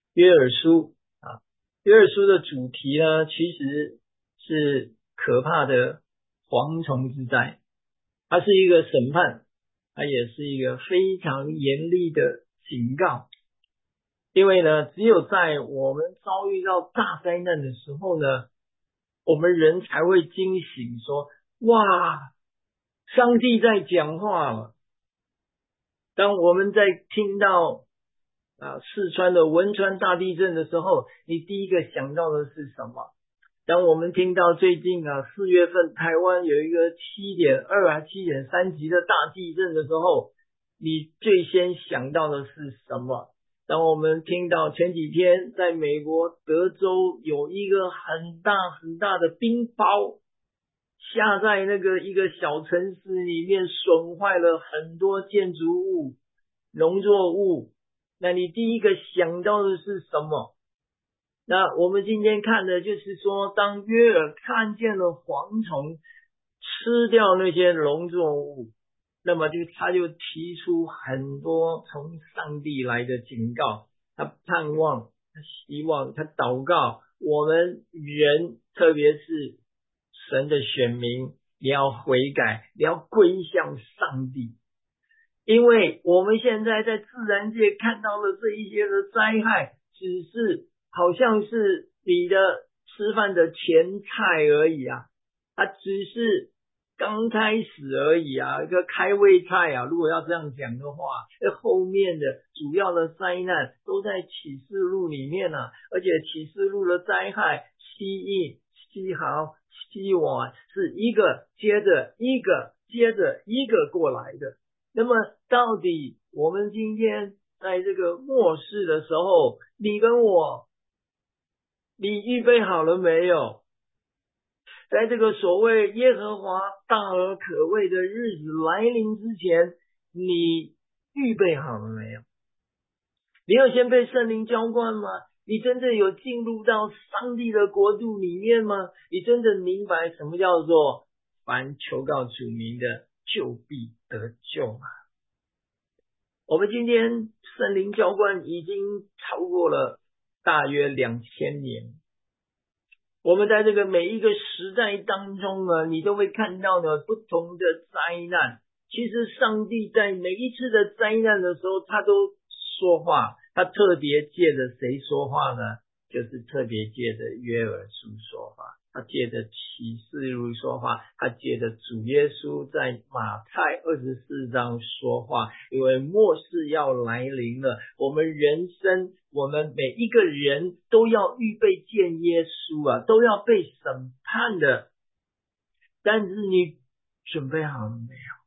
约珥书啊，约珥书的主题呢，其实是可怕的蝗虫之灾，它是一个审判，它也是一个非常严厉的警告。因为呢，只有在我们遭遇到大灾难的时候呢，我们人才会惊醒说，哇，上帝在讲话了。当我们在听到四川的汶川大地震的时候，你第一个想到的是什么？当我们听到最近4月份台湾有一个7.2还7.3级的大地震的时候，你最先想到的是什么？当我们听到前几天在美国德州有一个很大很大的冰雹下在那个一个小城市里面，损坏了很多建筑物、农作物，那你第一个想到的是什么？那我们今天看的就是说，当约珥看见了蝗虫吃掉那些农作物，那么他就提出很多从上帝来的警告，他盼望，他希望，他祷告我们人，特别是神的选民，你要悔改，你要归向上帝。因为我们现在在自然界看到的这一些的灾害，只是好像是你的吃饭的前菜而已啊，它只是刚开始而已啊，一个开胃菜啊。如果要这样讲的话，后面的主要的灾难都在启示录里面啊，而且启示录的灾害西印、西豪、西瓦是一个接着一个接着一个过来的。那么到底我们今天在这个末世的时候，你跟我，你预备好了没有？在这个所谓耶和华大而可畏的日子来临之前，你预备好了没有？你有先被圣灵浇灌吗？你真正有进入到上帝的国度里面吗？你真正明白什么叫做凡求告主名的就必得救吗？我们今天圣灵浇灌已经超过了大约2000年，我们在这个每一个时代当中呢，你都会看到呢不同的灾难。其实上帝在每一次的灾难的时候，他都说话，他特别借着谁说话呢？就是特别借着约珥书说话，他借着启示录说话，他借着主耶稣在马太24章说话。因为末世要来临了，我们人生，我们每一个人都要预备见耶稣啊，都要被审判的。但是你准备好了没有？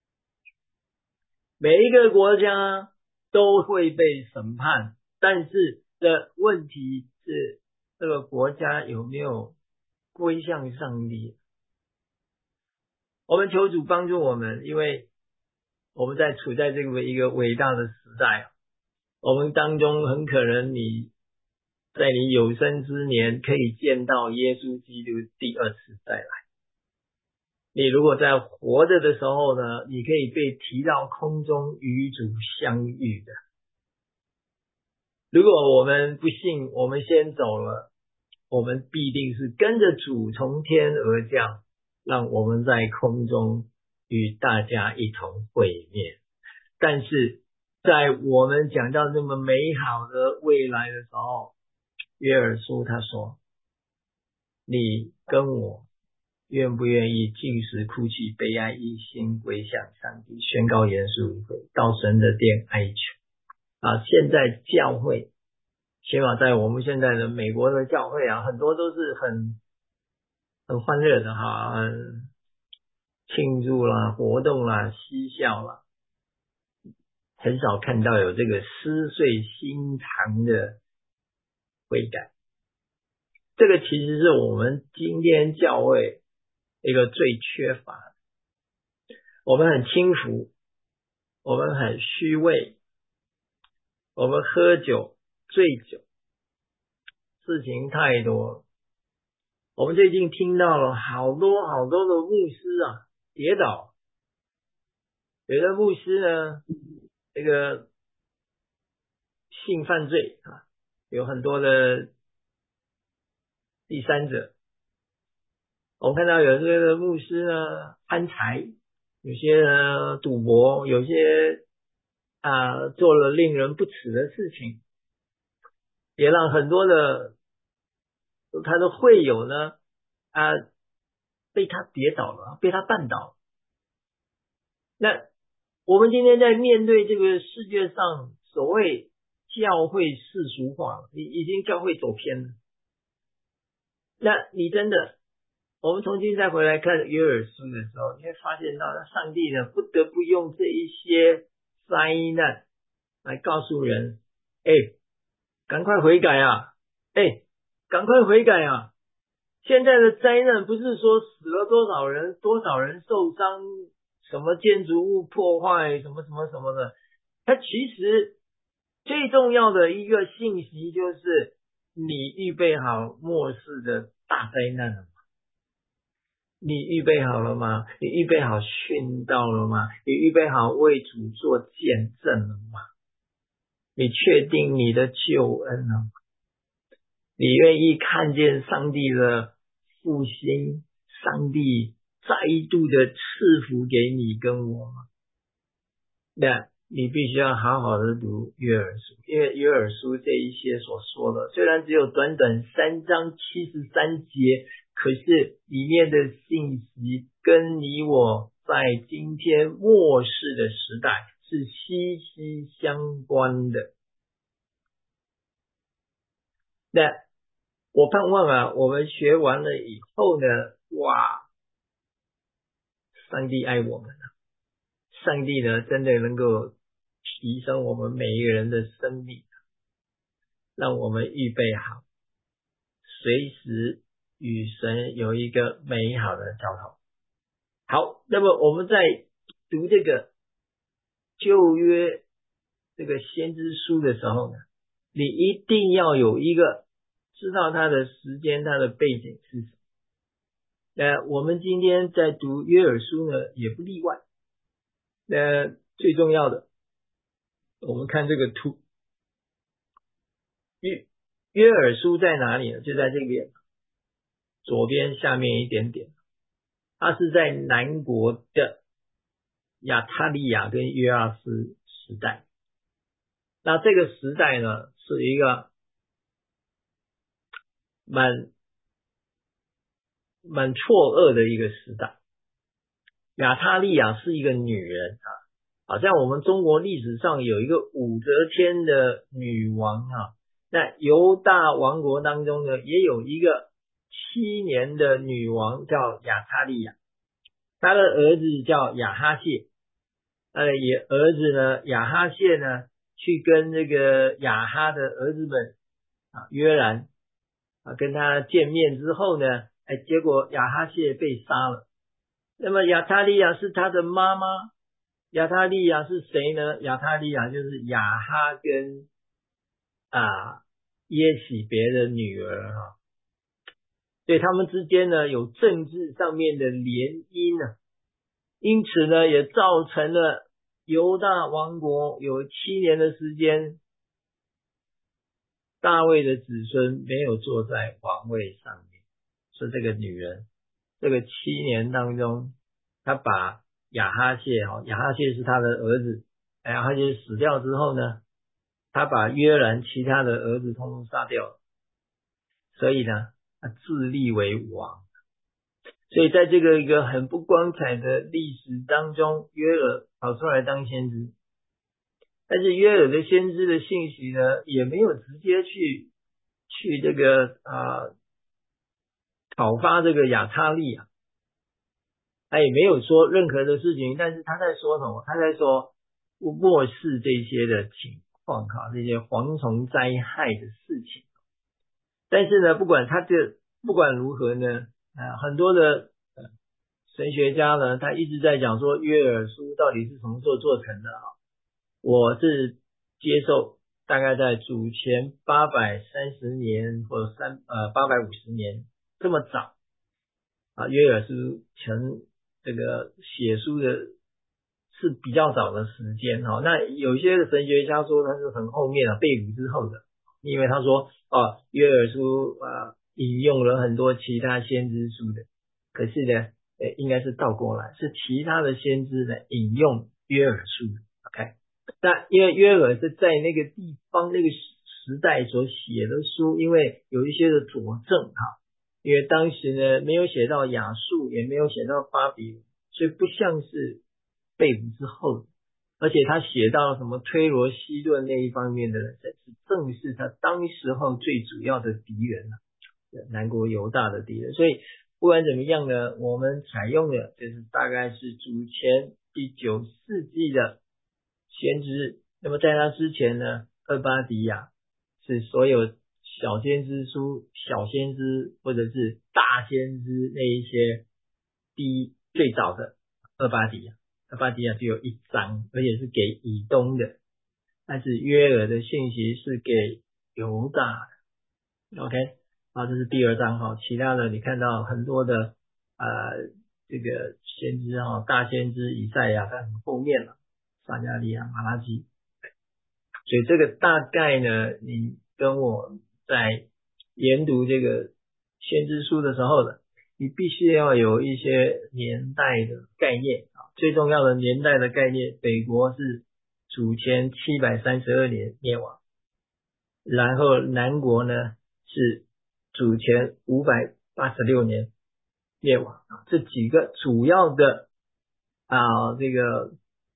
每一个国家都会被审判，但是的问题是这个国家有没有归向上帝？我们求主帮助我们，因为我们处在这个一个伟大的时代，我们当中很可能你在你有生之年可以见到耶稣基督第二次再来。你如果在活着的时候呢，你可以被提到空中与主相遇的。如果我们不信，我们先走了，我们必定是跟着主从天而降，让我们在空中与大家一同会面。但是在我们讲到那么美好的未来的时候，约珥书他说，你跟我愿不愿意禁食哭泣悲哀，一心归向上帝，宣告严肃无悔，到神的殿哀求现在教会起码在我们现在的美国的教会很多都是很欢乐的很庆祝啦、活动啦、嬉笑啦，很少看到有这个撕碎心肠的悔改。这个其实是我们今天教会一个最缺乏的。我们很轻浮，我们很虚伪，我们喝酒、醉酒，事情太多了。我们最近听到了好多好多的牧师跌倒，有的牧师呢这个性犯罪有很多的第三者。我们看到有些的牧师呢贪财，有些呢赌博，有些做了令人不齿的事情，也让很多的他的会友呢被他跌倒了，被他绊倒了。那我们今天在面对这个世界上所谓教会世俗化了，已经教会走偏了。那你真的，我们重新再回来看约珥书的时候，你会发现到上帝呢不得不用这一些灾难来告诉人，赶快悔改啊，赶快悔改啊。现在的灾难不是说死了多少人，多少人受伤，什么建筑物破坏，什么什么什么的。它其实最重要的一个信息就是你预备好末世的大灾难了吗？你预备好了吗？你预备好殉道了吗？你预备好为主做见证了吗？你确定你的救恩了吗？你愿意看见上帝的复兴，上帝再度的赐福给你跟我吗？那你必须要好好的读约珥书，因为约珥书这一些所说的，虽然只有短短3章73节，可是里面的信息跟你我在今天末世的时代是息息相关的。那我盼望我们学完了以后呢，上帝爱我们，上帝呢真的能够提升我们每一个人的生命，让我们预备好，随时与神有一个美好的交通。好，那么我们在读这个旧约这个先知书的时候呢，你一定要有一个知道它的时间，它的背景是什么。我们今天在读约珥书呢，也不例外。最重要的，我们看这个图，约珥书在哪里呢？就在这边，左边下面一点点。它是在南国的亚他利亚跟约阿斯时代。那这个时代呢，是一个蛮错愕的一个时代。亚他利亚是一个女人好像我们中国历史上有一个武则天的女王那犹大王国当中呢，也有一个7年的女王叫亚他利亚，她的儿子叫亚哈谢，他的儿子呢亚哈谢呢去跟这个亚哈的儿子们约兰跟他见面之后呢，结果亚哈谢被杀了。那么亚他利亚是他的妈妈，亚他利亚是谁呢？亚他利亚就是亚哈跟耶洗别的女儿所以他们之间呢有政治上面的联姻因此呢也造成了犹大王国有7年的时间，大卫的子孙没有坐在王位上面。是这个女人，这个7年当中，她把亚哈谢是他的儿子，亚哈谢死掉之后呢，他把约兰其他的儿子通通杀掉了，所以呢他自立为王。所以在这个一个很不光彩的历史当中，约珥跑出来当先知，但是约珥的先知的信息呢，也没有直接去这个讨伐这个亚他利亚，他也没有说任何的事情，但是他在说什么？他在说末世这些的情况这些蝗虫灾害的事情。但是呢，不管如何呢，很多的神学家呢，他一直在讲说约珥书到底是什么时候做成的我是接受大概在主前830年或者850年这么早约珥书成这个写书的是比较早的时间那有些神学家说他是很后面被掳之后的， 因为他说约珥书引用了很多其他先知书的，可是呢应该是倒过来，是其他的先知呢引用约珥书的。 OK， 那因为约珥是在那个地方那个时代所写的书，因为有一些的佐证因为当时呢没有写到亚述，也没有写到巴比伦，所以不像是被掳之后的，而且他写到什么推罗西顿那一方面的人，正是他当时候最主要的敌人南国犹大的敌人。所以不管怎么样呢，我们采用的就是大概是主前第9世纪的先知。那么在他之前呢，俄巴底亚是所有小先知书、小先知或者是大先知那一些最早的俄巴底亚。俄巴底亚只有1章，而且是给以东的，但是约珥的信息是给犹大的。 OK， 这是第2章其他的你看到很多的这个先知大先知以赛亚在很后面了，撒迦利亚、马拉基。所以这个大概呢，你跟我在研读这个先知书的时候呢，你必须要有一些年代的概念最重要的年代的概念，北国是主前732年灭亡，然后南国呢是主前586年灭亡这几个主要的这个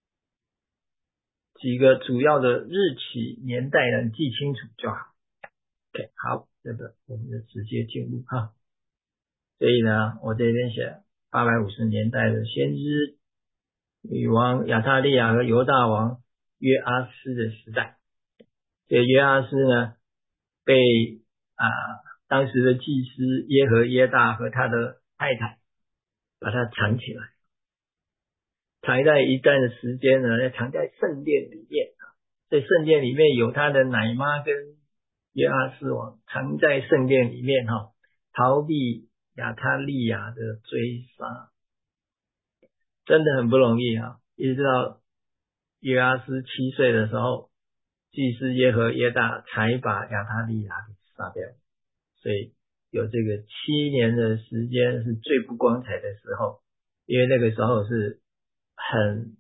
几个主要的日期年代呢记清楚就好。 OK， 好，这个我们就直接进入所以呢我这边写850年代的先知女王亚他利亚和犹大王约阿斯的时代。这约阿斯呢被当时的祭司耶和耶大和他的太太把他藏起来，藏在一段的时间呢，藏在圣殿里面。在圣殿里面有他的奶妈跟约阿斯王藏在圣殿里面逃避亚他利亚的追杀，真的很不容易一直到约阿斯7岁的时候，祭司耶和耶大才把亚他利亚给杀掉。所以有这个7年的时间是最不光彩的时候，因为那个时候是很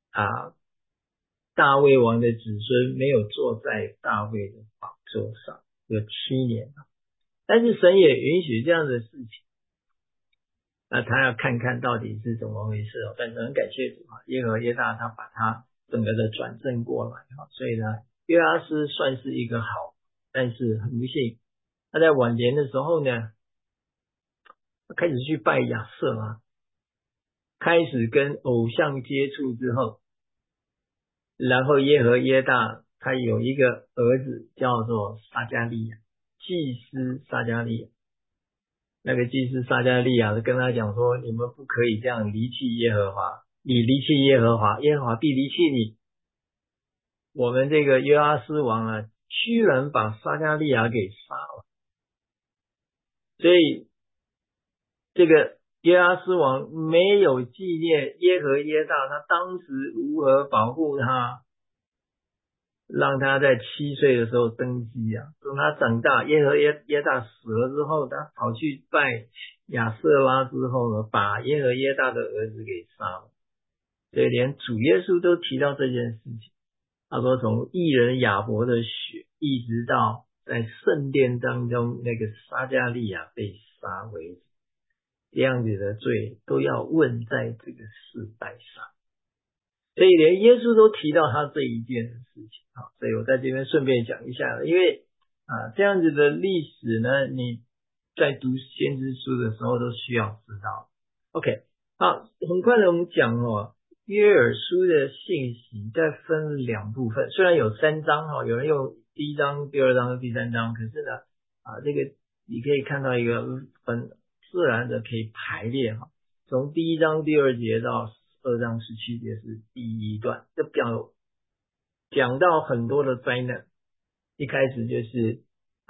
大卫王的子孙没有坐在大卫的宝座上，有7年。但是神也允许这样的事情，那他要看看到底是怎么回事但是很感谢主耶和耶大他把他整个的转正过来所以呢约阿斯算是一个好，但是很不幸他在晚年的时候呢开始去拜亚瑟开始跟偶像接触之后，然后耶和耶大他有一个儿子叫做撒迦利亚，祭司撒迦利亚。那个祭司撒迦利亚跟他讲说，你们不可以这样离弃耶和华，你离弃耶和华，耶和华必离弃你。我们这个约阿斯王居然把撒迦利亚给杀了。所以这个约阿斯王没有纪念耶和耶大他当时如何保护他，让他在7岁的时候登基等他长大，耶和耶大死了之后，他跑去拜亚瑟拉之后呢，把耶和耶大的儿子给杀了。所以连主耶稣都提到这件事情，他说从义人亚伯的血一直到在圣殿当中那个撒迦利亚被杀为止，这样子的罪都要问在这个世代上。所以连耶稣都提到他这一件事情所以我在这边顺便讲一下，因为这样子的历史呢，你在读先知书的时候都需要知道。 OK， 好，很快的我们讲约珥书的信息再分2部分，虽然有3章有人用第1章、第2章和第3章，可是呢这个你可以看到一个很自然的可以排列从第1章第2节到2章17节是第1段，这讲到很多的灾难。一开始就是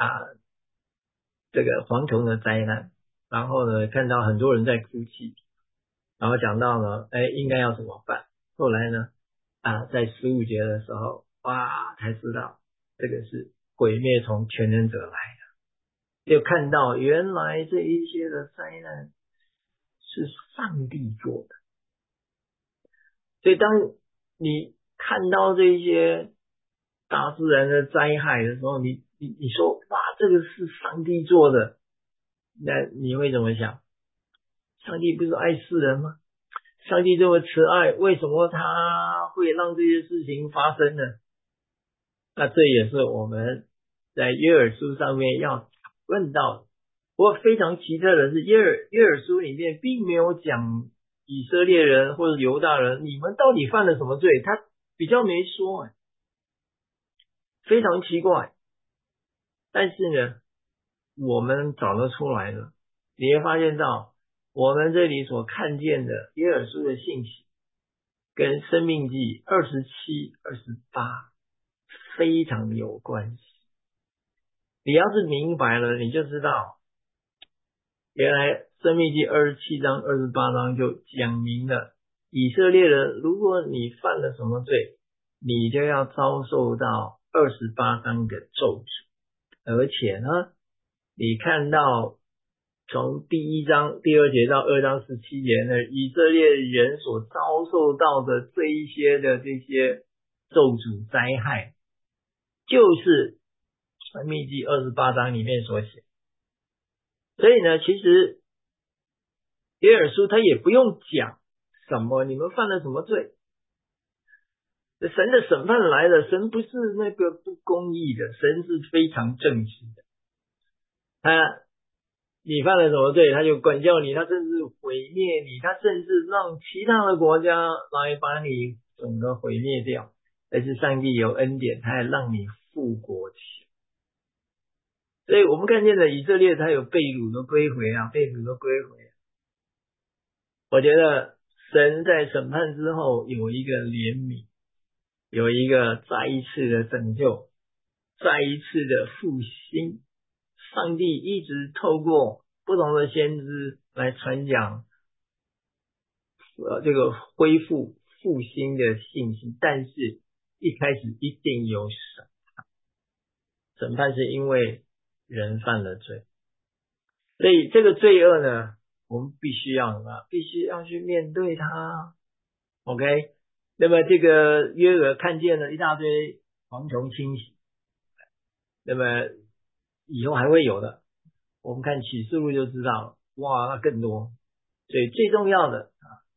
这个蝗虫的灾难，然后呢看到很多人在哭泣，然后讲到呢应该要怎么办。后来呢在15节的时候才知道这个是毁灭从全能者来的，就看到原来这一些的灾难是上帝做的。所以当你看到这些大自然的灾害的时候，你说哇，这个是上帝做的，那你会怎么想？上帝不是爱世人吗？上帝这么慈爱，为什么他会让这些事情发生呢？那这也是我们在约珥书上面要讨论到的。不过非常奇特的是，约珥书里面并没有讲以色列人或者犹大人你们到底犯了什么罪，他比较没说，非常奇怪。但是呢，我们找得出来了，你会发现到我们这里所看见的约珥书的信息跟申命记27、28非常有关系。你要是明白了，你就知道原来申命记27章、28章就讲明了，以色列人如果你犯了什么罪，你就要遭受到28章的咒诅。而且呢，你看到从第1章第2节到2章17节呢，以色列人所遭受到的这一些的这些咒诅灾害，就是申命记28章里面所写。所以呢，其实约珥书他也不用讲什么你们犯了什么罪，神的审判来了，神不是那个不公义的，神是非常正直的。你犯了什么罪，他就管教你，他甚至毁灭你，他甚至让其他的国家来把你整个毁灭掉。但是上帝有恩典，他还让你复国起来。所以我们看见了以色列他有被掳的归回啊，被掳的归回。我觉得神在审判之后有一个怜悯，有一个再一次的拯救，再一次的复兴。上帝一直透过不同的先知来传讲这个恢复复兴的信息，但是一开始一定有审判是因为人犯了罪，所以这个罪恶呢，我们必须要去面对它。 OK， 那么这个约珥看见了一大堆蝗虫侵袭，那么以后还会有的，我们看启示录就知道了，哇，那更多。所以最重要的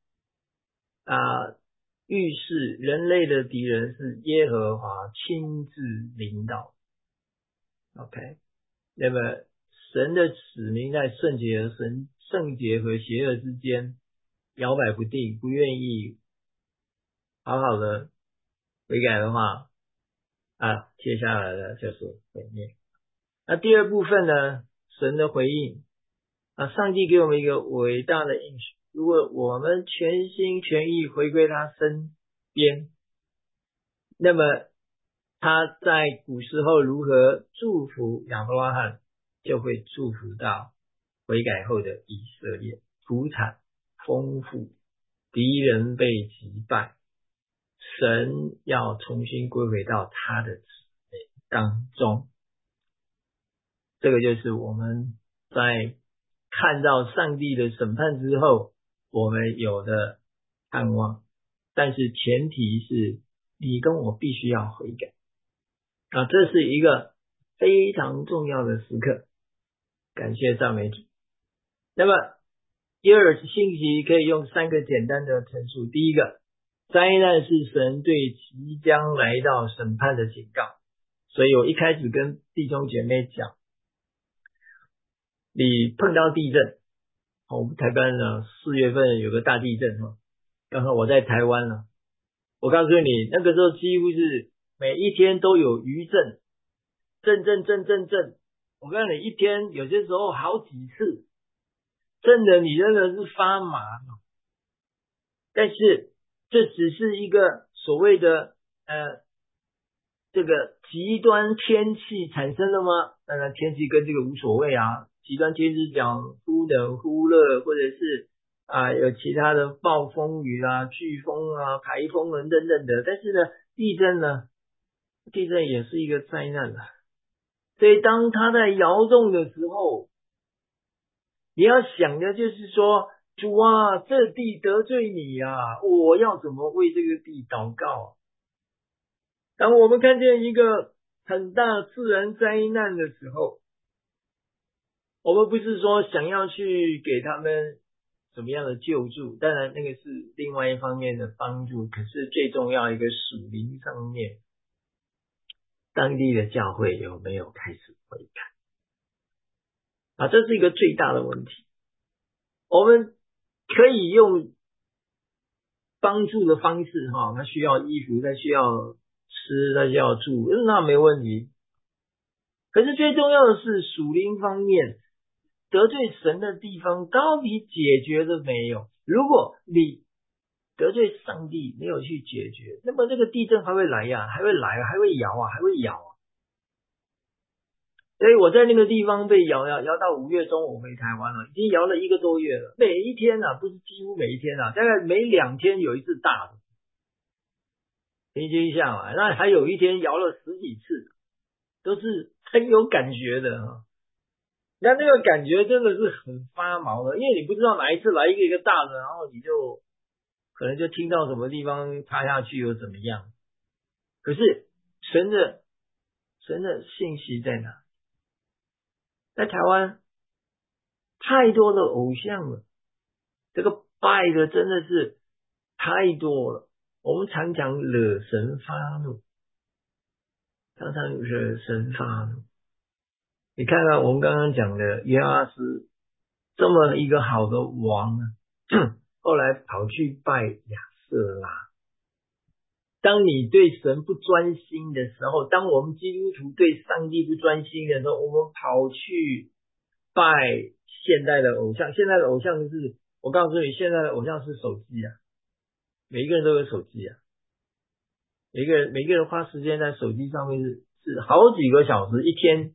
预示人类的敌人是耶和华亲自领导。 OK， 那么神的子民在圣洁和邪恶之间摇摆不定，不愿意好好的悔改的话接下来的就是毁灭。那第二部分呢，神的回应上帝给我们一个伟大的应许，如果我们全心全意回归他身边，那么他在古时候如何祝福亚伯拉罕，就会祝福到悔改后的以色列，土产丰富，敌人被击败，神要重新归回到他的子民当中。这个就是我们在看到上帝的审判之后我们有的盼望，但是前提是你跟我必须要悔改这是一个非常重要的时刻。感谢赞美主。那么约珥信息可以用3个简单的陈述。第一个，灾难是神对即将来到审判的警告，所以我一开始跟弟兄姐妹讲，你碰到地震，我们台湾呢4月份有个大地震，刚好我在台湾了，我告诉你那个时候几乎是每一天都有余震，震，我告诉你一天有些时候好几次，震的你真的是发麻。但是这只是一个所谓的这个极端天气产生了吗？当然天气跟这个无所谓极端天气讲忽冷忽热，或者是有其他的暴风雨飓风台风等等的。但是呢，地震也是一个灾难所以当它在摇动的时候，你要想的就是说，主啊，这地得罪你啊，我要怎么为这个地祷告？当我们看见一个很大自然灾难的时候，我们不是说想要去给他们什么样的救助，当然那个是另外一方面的帮助，可是最重要一个属灵上面，当地的教会有没有开始悔改？这是一个最大的问题。我们可以用帮助的方式他需要衣服，他需要吃，他需要住，那没问题。可是最重要的是属灵方面，得罪神的地方到底解决了没有？如果你得罪上帝没有去解决，那么这个地震还会来呀，还会来啊，还会摇啊，还会摇啊。所以我在那个地方被摇到5月中，我回台湾了，已经摇了1个多月了。每一天不是几乎每一天大概每2天有一次大的，平均下来，那还有一天摇了10几次，都是很有感觉的那个感觉真的是很发毛的，因为你不知道哪一次来一个大的，然后你就可能就听到什么地方塌下去又怎么样。可是神的信息在哪？在台湾太多的偶像了，这个拜的真的是太多了。我们常常惹神发怒，常常惹神发怒。你看看我们刚刚讲的约阿斯这么一个好的王后来跑去拜亚瑟拉。当你对神不专心的时候，当我们基督徒对上帝不专心的时候，我们跑去拜现代的偶像。现代的偶像是，我告诉你，现在的偶像是手机每一个人都有手机每个人花时间在手机上面是好几个小时一天。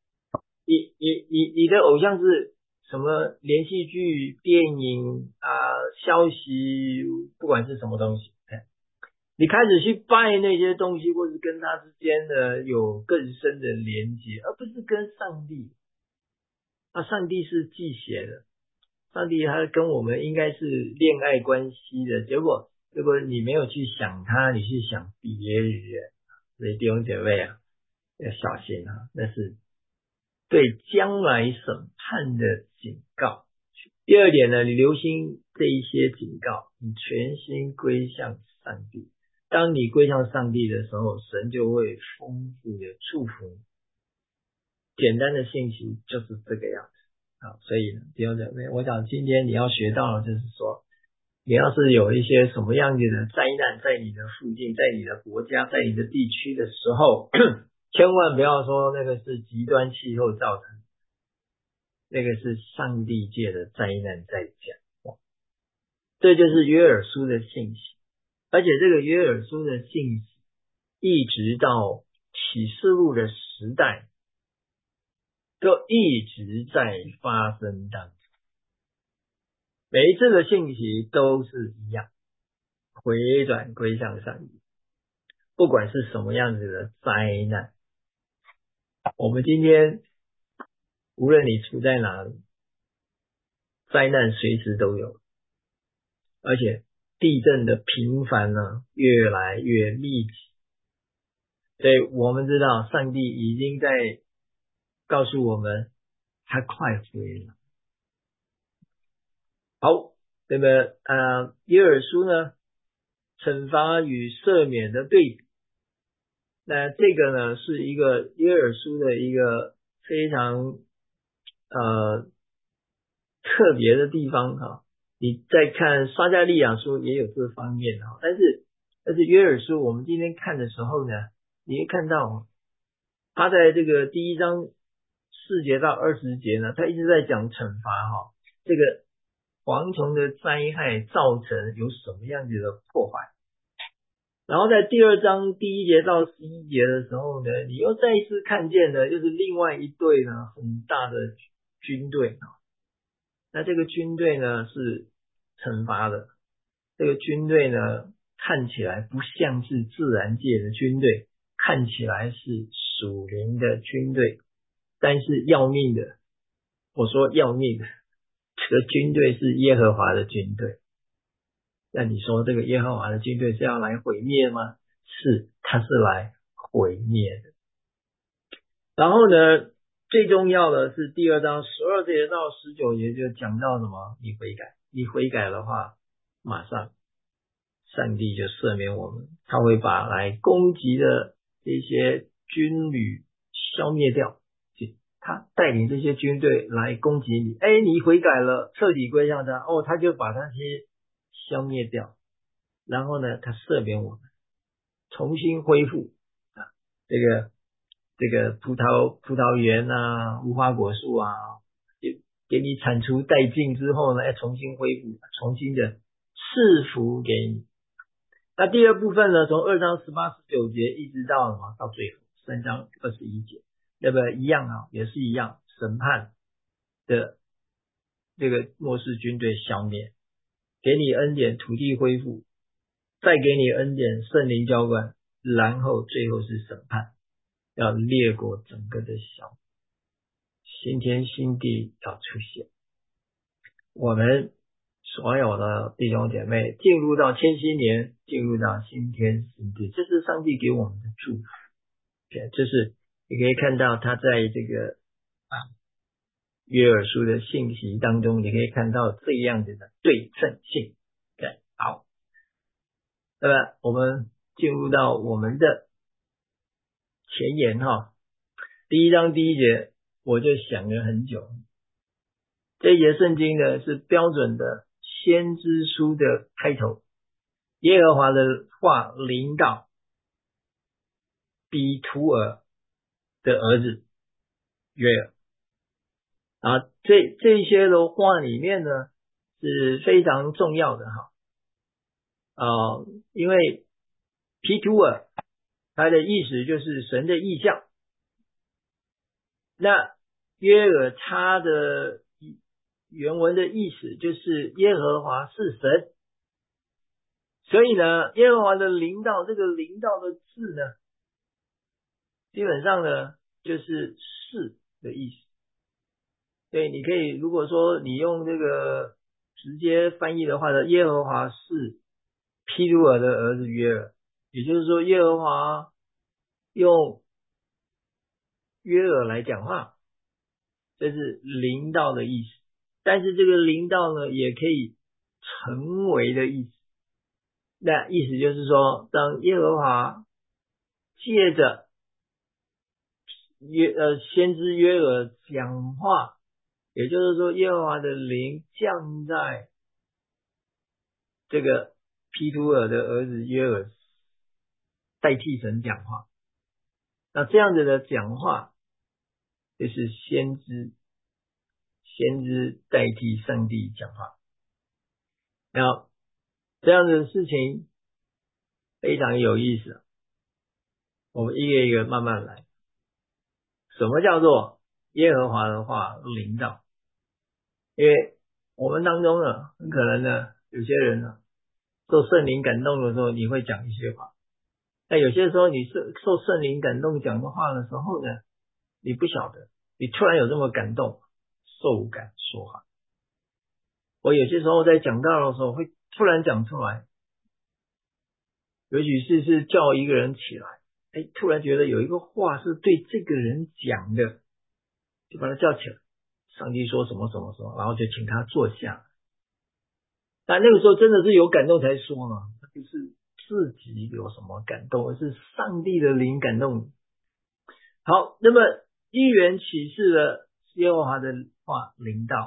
你的偶像是什么？连续剧、电影消息，不管是什么东西，你开始去拜那些东西，或是跟他之间的有更深的连接，而不是跟上帝。上帝是忌邪的，上帝他跟我们应该是恋爱关系的，结果你没有去想他，你去想别人，所以弟兄姐妹要小心那是对将来审判的警告。第二点呢，你留心这一些警告，你全心归向上帝。当你归向上帝的时候，神就会丰富的祝福你。简单的信息就是这个样子所以弟兄姐妹，我想今天你要学到的就是说，你要是有一些什么样子的灾难在你的附近，在你的国家，在你的地区的时候千万不要说那个是极端气候造成，那个是上帝界的灾难在讲这就是约珥书的信息。而且这个约珥书的信息一直到启示录的时代都一直在发生当中，每一次的信息都是一样，回转归向上帝。不管是什么样子的灾难，我们今天无论你处在哪里，灾难随时都有，而且地震的频繁越来越密集。所以我们知道上帝已经在告诉我们他快回了。好，那么约珥书呢，惩罚与赦免的对比。那这个呢是一个约珥书的一个非常特别的地方你在看撒迦利亚书也有这方面但是约珥书我们今天看的时候呢，你会看到他在这个第1章4节到20节呢，他一直在讲惩罚这个蝗虫的灾害造成有什么样子的破坏。然后在第2章第1节到11节的时候呢，你又再一次看见的就是另外一队呢很大的军队那这个军队呢是惩罚的，这个军队呢看起来不像是自然界的军队，看起来是属灵的军队。 但是要命的，我说要命的，这个军队是耶和华的军队。那你说这个耶和华的军队是要来毁灭吗？是，他是来毁灭的。然后呢，最重要的是第2章12节到19节就讲到什么？你悔改，你悔改的话，马上上帝就赦免我们，他会把来攻击的这些军旅消灭掉，他带领这些军队来攻击你，你悔改了，彻底归向他，他就把那些消灭掉，然后呢，他赦免我们，重新恢复这个葡萄园啊，无花果树啊，给你铲除殆尽之后呢，重新恢复，重新的赐福给你。那第二部分呢，从2章18、19节一直到什么？到最后3章21节，对不对？一样啊，也是一样，审判的这个末世军队消灭，给你恩典，土地恢复，再给你恩典，圣灵浇灌，然后最后是审判，要列国整个的消灭，新天新地要出现，我们所有的弟兄姐妹进入到千禧年，进入到新天新地，这是上帝给我们的祝福。这是你可以看到他在这个约珥书的信息当中，你可以看到这样子的对称性。对，好，那么我们进入到我们的前言哈，第1章第1节，我就想了很久。这一节圣经呢是标准的先知书的开头，耶和华的话临到比图尔的儿子约珥啊，这些的话里面呢是非常重要的哈因为皮图尔它的意思就是神的意象，那约珥他的原文的意思就是耶和华是神，所以呢耶和华的临到，这个临到的字呢基本上呢就是是的意思。对，你可以如果说你用这个直接翻译的话呢，耶和华是毗卢尔的儿子约珥，也就是说耶和华用约珥来讲话，这是临到的意思。但是这个临到呢也可以成为的意思，那意思就是说当耶和华借着先知约珥讲话，也就是说耶和华的灵降在这个毗卢尔的儿子约珥，代替神讲话，那这样子的讲话就是先知代替上帝讲话。然后这样子的事情非常有意思，我们一个一个慢慢来。什么叫做耶和华的话临到？因为我们当中呢很可能呢有些人呢受圣灵感动的时候你会讲一些话，但有些时候你受圣灵感动讲的话的时候呢，你不晓得你突然有这么感动，受感说话。我有些时候在讲道的时候会突然讲出来，尤其是叫一个人起来，突然觉得有一个话是对这个人讲的，就把他叫起来，上帝说什么什么什么，然后就请他坐下。但那个时候真的是有感动才说嘛，不是自己有什么感动，而是上帝的灵感动你。好，那么一元启示了耶和华的话临到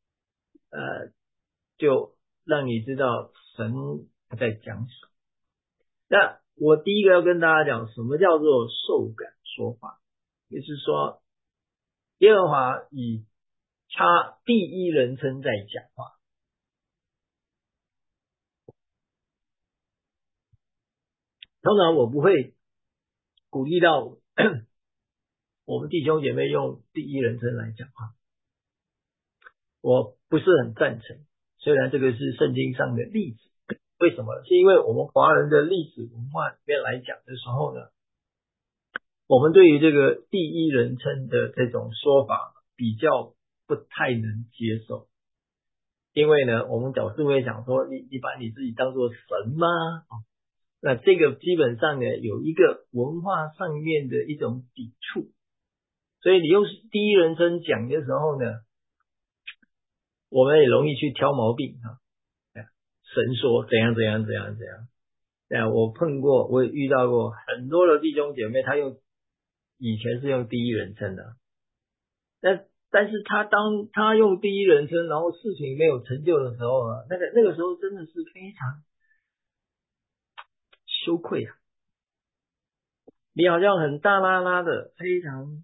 就让你知道神在讲什么。那我第一个要跟大家讲什么叫做受感说话，也就是说耶和华以他第一人称在讲话。通常我不会鼓励到我们弟兄姐妹用第一人称来讲话，我不是很赞成，虽然这个是圣经上的例子。为什么？是因为我们华人的历史文化里面来讲的时候呢， 我们对于这个第一人称的这种说法比较不太能接受，因为呢，我们总是会想说，你把你自己当作神吗？那这个基本上呢，有一个文化上面的一种抵触，所以你用第一人称讲的时候呢，我们也容易去挑毛病啊。神说怎样怎样怎样怎样。我碰过，我也遇到过很多的弟兄姐妹，以前是用第一人称的，但是当他用第一人称，然后事情没有成就的时候呢，那个时候真的是非常羞愧啊！你好像很大拉拉的，非常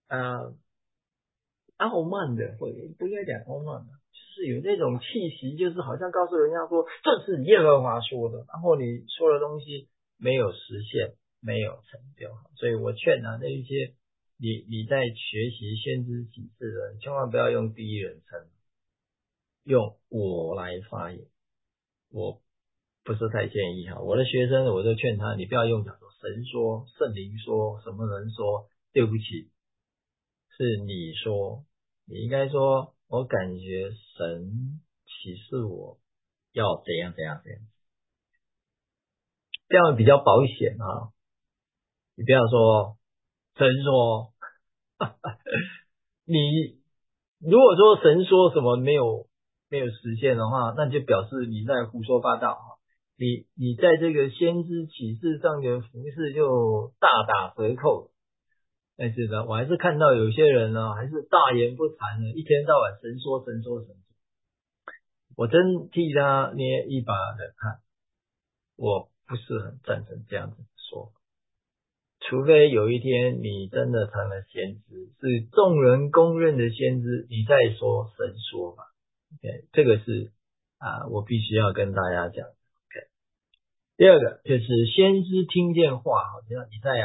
傲慢的，或者不应该讲傲慢的，就是有那种气息，就是好像告诉人家说这是耶和华说的，然后你说的东西没有实现，没有成就。所以我劝那一些你在学习先知启示的人，千万不要用第一人称，用我来发言。我不是太建议哈，我的学生我就劝他，你不要用讲说神说、圣灵说、什么人说，对不起，是你说，你应该说，我感觉神启示我要怎样怎样怎样，这样比较保险啊。你不要说神说，你如果说神说什么没有实现的话，那就表示你在胡说八道啊。你在这个先知启示上的服事就大打折扣。但是呢，我还是看到有些人呢，还是大言不惭的，一天到晚神说神说神说。我真替他捏一把冷汗，我不是很赞成这样子说。除非有一天你真的成了先知，是众人公认的先知，你再说神说吧。OK， 这个是我必须要跟大家讲。OK， 第二个就是先知听见话，好像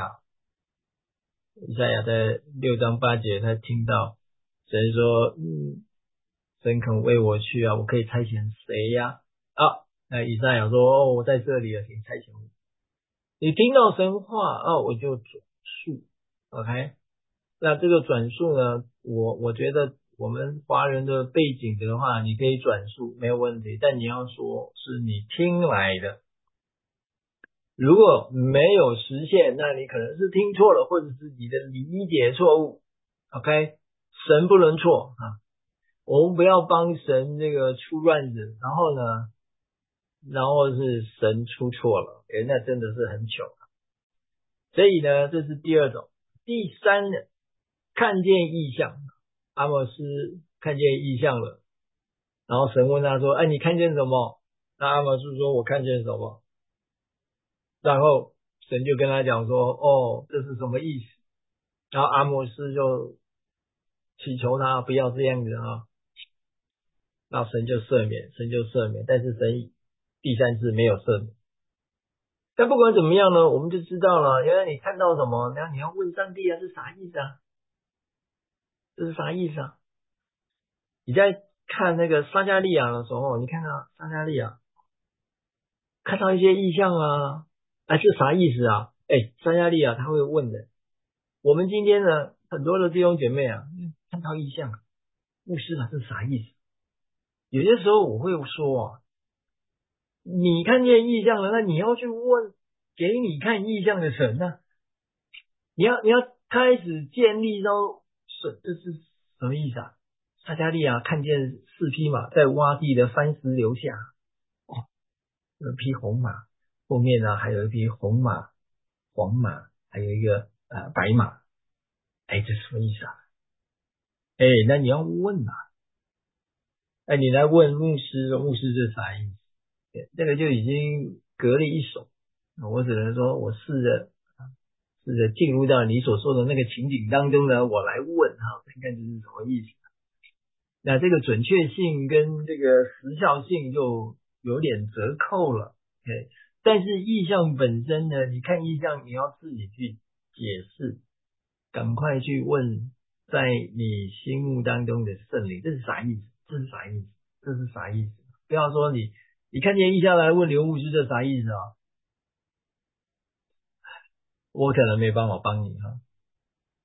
以赛亚在6章8节，他听到神说，神肯为我去啊，我可以差遣谁呀？那以赛亚说，我在这里了，请差遣我。你听到神话我就转述。OK， 那这个转述呢，我觉得我们华人的背景的话，你可以转述没有问题，但你要说是你听来的。如果没有实现，那你可能是听错了，或者是你的理解错误。OK， 神不能错啊，我们不要帮神这个出乱子，然后是神出错了，那真的是很糗。所以呢，这是第二种。第三呢，看见异象，阿摩斯看见异象了，然后神问他说：你看见什么？那阿摩斯说：我看见什么？然后神就跟他讲说：这是什么意思？然后阿摩斯就祈求他不要这样子啊，然后神就赦免，但是神第三次没有赦免。但不管怎么样呢，我们就知道了，原来你看到什么，然后你要问上帝这是啥意思啊？这是啥意思啊？你在看那个撒迦利亚的时候，你看到撒迦利亚看到一些异象是啥意思啊？撒迦利亚他会问的。我们今天呢，很多的弟兄姐妹看到异象，牧师这是啥意思？有些时候我会说你看见异象了，那你要去问给你看异象的神啊，你要开始建立到这是什么意思啊？撒迦利亚看见4匹马在洼地的番石留下，有一匹红马，后面呢还有一匹红马、黄马，还有一个白马。这什么意思啊？那你要问你来问牧师这啥意思？这个就已经隔了一手。我只能说我试着进入到你所说的那个情景当中呢，我来问看看这是什么意思。那这个准确性跟这个时效性就有点折扣了。但是意象本身呢，你看意象你要自己去解释，赶快去问在你心目当中的圣灵，这是啥意思？这是啥意思？这是啥意思？不要说你看见意象来问刘牧师这啥意思啊？我可能没办法帮你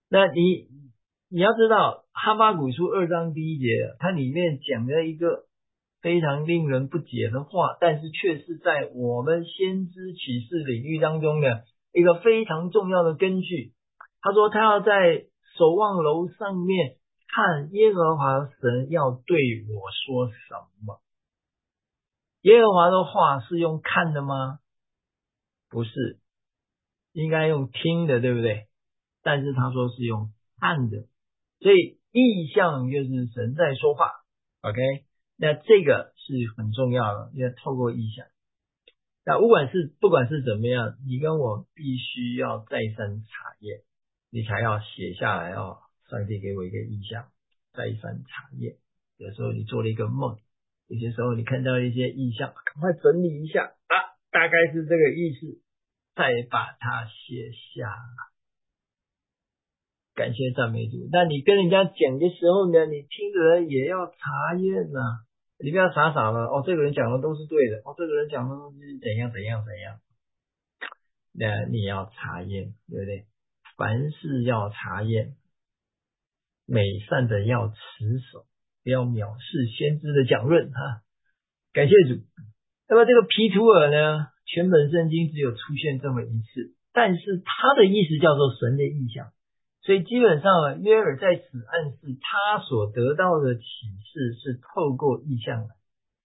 那你要知道，哈巴谷书2章1节，它里面讲了一个非常令人不解的话，但是却是在我们先知启示领域当中的一个非常重要的根据。他说他要在守望楼上面看耶和华神要对我说什么。耶和华的话是用看的吗？不是，应该用听的，对不对？但是他说是用看的，所以意象就是神在说话。 OK， 那这个是很重要的，要透过意象。那不管是怎么样，你跟我必须要再三查验，你才要写下来哦。上帝给我一个意象，再三查验。有时候你做了一个梦，有些时候你看到一些意象，赶快整理一下啊，大概是这个意思，再把它写下来。感谢赞美主。那你跟人家讲的时候呢，你听的人也要查验啊，你不要傻傻的哦，这个人讲的都是对的，哦，这个人讲的都是怎样怎样怎样。那你要查验，对不对？凡事要查验，美善的要持守，不要藐视先知的讲论哈。感谢主。那么这个皮图尔呢，全本圣经只有出现这么一次，但是他的意思叫做神的意象。所以基本上约珥在此暗示他所得到的启示是透过意象的。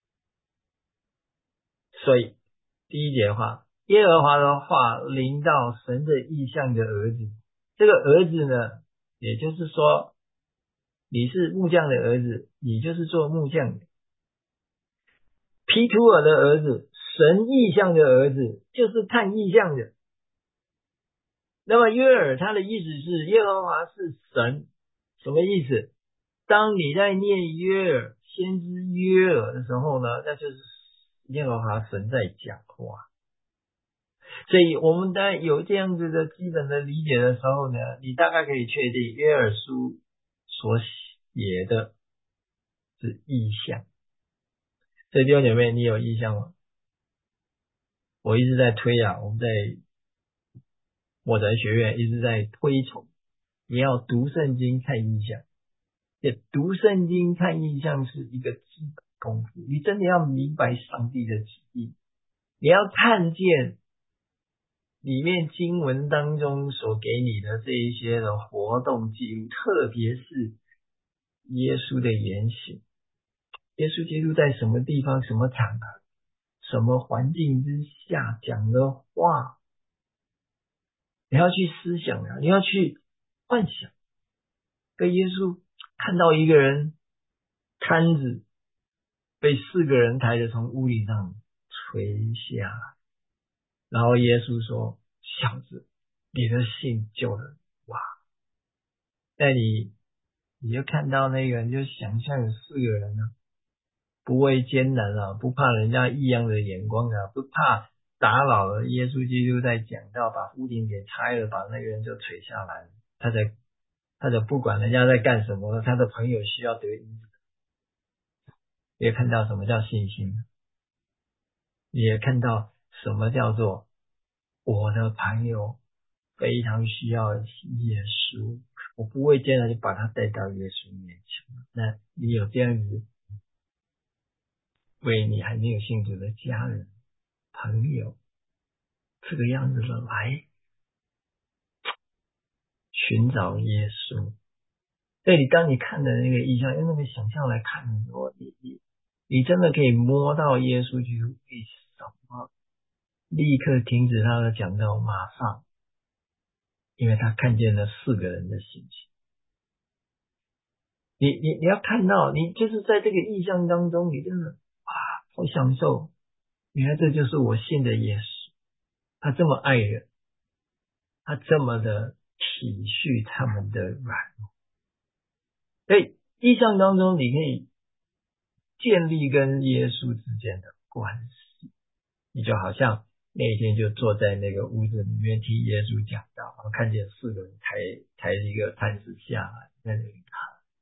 所以第一节的话，耶和华的话临到神的意象的儿子。这个儿子呢，也就是说你是木匠的儿子，你就是做木匠的。皮图尔的儿子，神意象的儿子，就是看意象的。那么约珥他的意思是耶和华是神，什么意思？当你在念约珥先知约珥的时候呢，那就是耶和华神在讲话。所以我们当有这样子的基本的理解的时候呢，你大概可以确定约珥书所写的是意象。所以弟兄姐妹，你有意象吗？我一直在推啊，我们在我宅学院一直在推崇，你要读圣经看意象。读圣经看意象是一个基本功夫，你真的要明白上帝的旨意，你要看见里面经文当中所给你的这一些的活动记录，特别是耶稣的言行。耶稣基督在什么地方、什么场合、什么环境之下讲的话，你要去思想啊，你要去幻想。跟耶稣看到一个人摊子被4个人抬着从屋顶上垂下来，然后耶稣说：小子，你的信救了。哇！那你就看到那个人，就想象有4个人啊，不畏艰难啊，不怕人家异样的眼光啊，不怕打扰了耶稣基督在讲道，把屋顶给拆了，把那个人就垂下来，他才不管人家在干什么，他的朋友需要得医治。也看到什么叫信心，也看到什么叫做我的朋友非常需要耶稣，我不畏艰难就把他带到耶稣面前。那你有这样子为你还没有信主的家人朋友这个样子的来寻找耶稣。所以当你看的那个意象，用那个想象来看的时候，你真的可以摸到耶稣基督为什么立刻停止他的讲道，马上，因为他看见了4个人的信心。你要看到，你就是在这个意象当中，你真的好享受。原来这就是我信的耶稣，他这么爱人，他这么的体恤他们的软弱。所以意象当中，你可以建立跟耶稣之间的关系。你就好像那一天就坐在那个屋子里面听耶稣讲道，然后看见4个人抬一个摊子下来在那里看，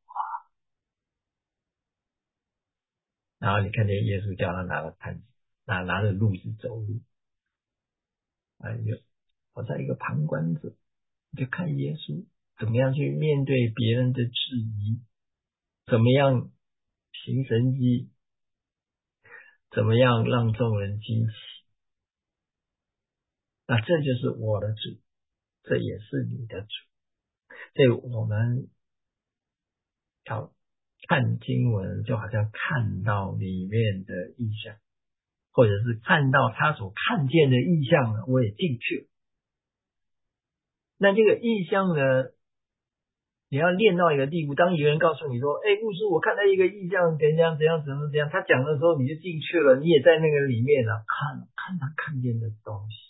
然后你看见耶稣叫他拿了摊子，拿着褥子走路，我在一个旁观者，你就看耶稣怎么样去面对别人的质疑，怎么样行神迹，怎么样让众人惊奇。那这就是我的主，这也是你的主。所以我们要看经文，就好像看到里面的意象，或者是看到他所看见的意象呢，我也进去了。那这个意象呢，你要练到一个地步，当一个人告诉你说，牧师，我看到一个意象，怎样怎样怎样怎样，他讲的时候你就进去了，你也在那个里面了，看他看见的东西。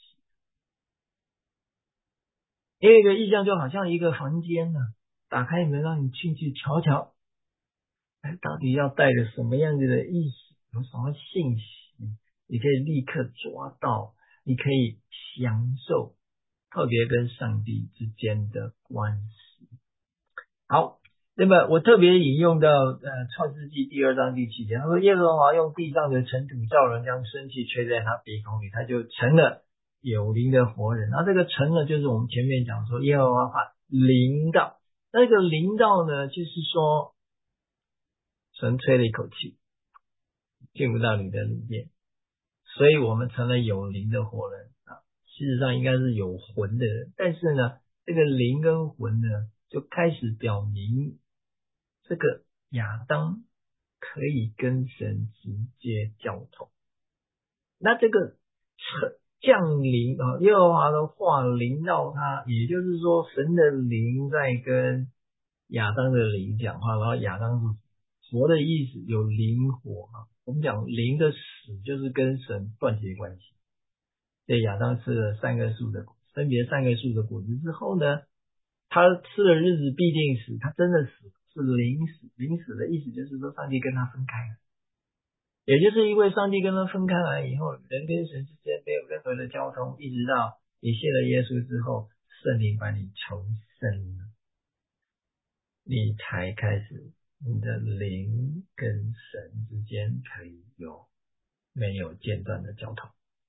因为一个意象就好像一个房间呢，打开门让你进去瞧瞧，到底要带着什么样子的意思，有什么信息，你可以立刻抓到，你可以享受特别跟上帝之间的关系。好，那么我特别引用到创世纪2章第7节，他说耶和华用地上的尘土造人，将生气吹在他鼻孔里，他就成了有灵的活人。然后这个成了就是我们前面讲说耶和华把临到，那个临到呢，就是说神吹了一口气进入到你的里面，所以我们成了有灵的活人啊。事实上应该是有魂的人，但是呢这个灵跟魂呢就开始表明这个亚当可以跟神直接交通。那这个降临啊，耶和华的话临到他，也就是说神的灵在跟亚当的灵讲话，然后亚当是佛的意思，有灵活啊。我们讲灵的死就是跟神断绝关系。所以亚当吃了三个树的果，分别三个树的果子之后呢，他吃的日子必定死，他真的死，是临死。临死的意思就是说上帝跟他分开了，也就是因为上帝跟他分开来以后，人跟神之间没有任何的交通，一直到你信了耶稣之后，圣灵把你重生了，你才开始你的灵跟神之间可以有没有间断的交通。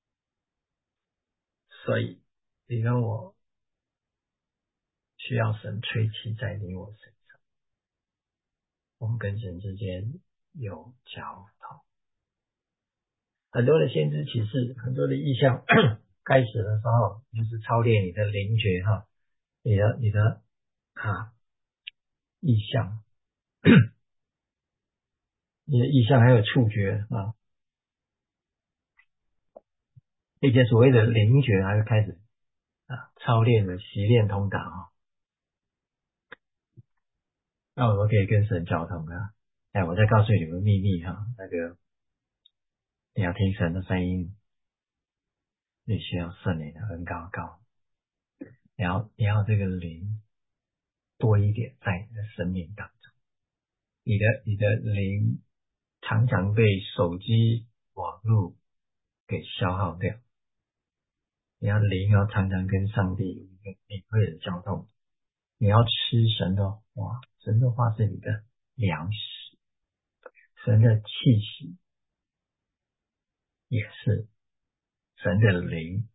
所以你跟我需要神吹气在你我身上，我们跟神之间有交通。很多的先知启示，很多的意象开始的时候就是操练你的灵觉哈，你的意象你的意象还有触觉啊，一些所谓的灵觉还会开始操练的习练通达啊。那我们可以跟神交通啊。我再告诉你们秘密哈，那个你要听神的声音，你需要圣灵的恩膏膏，你要这个灵多一点在你的生命当中。你的灵常常被手机网络给消耗掉，你要灵要常常跟上帝有一个敏锐的交通，你要吃神的话，神的话是你的粮食，神的气息也是神的灵，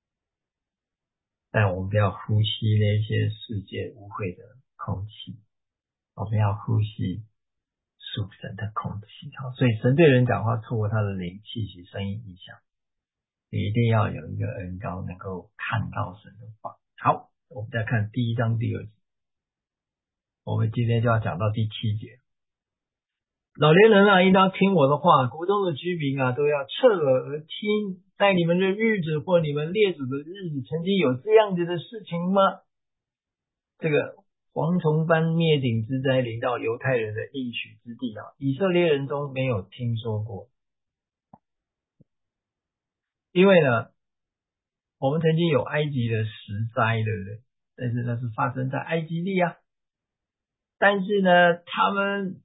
但我们不要呼吸那些世界污秽的空气，我们要呼吸属神的空气。好，所以神对人讲话，透过他的灵气息、声音、意象，你一定要有一个恩膏能够看到神的话。好，我们再看第1章第2节，我们今天就要讲到第7节。老年人啊，应当听我的话，国中的居民啊，都要侧耳而听。在你们的日子或你们列祖的日子，曾经有这样子的事情吗？这个蝗虫般灭顶之灾临到犹太人的应许之地啊，以色列人中没有听说过。因为呢，我们曾经有埃及的十灾，对不对？但是那是发生在埃及地啊。但是呢，他们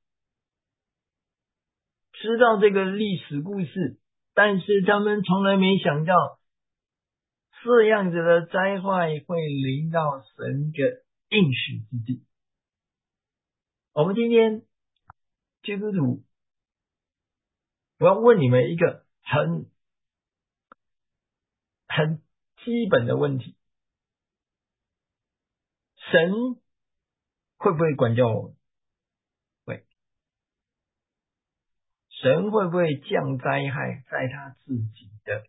知道这个历史故事，但是他们从来没想到这样子的灾害会临到神的应许之地。我们今天基督徒，我要问你们一个很基本的问题：神会不会管教我们？会。神会不会降灾害在他自己的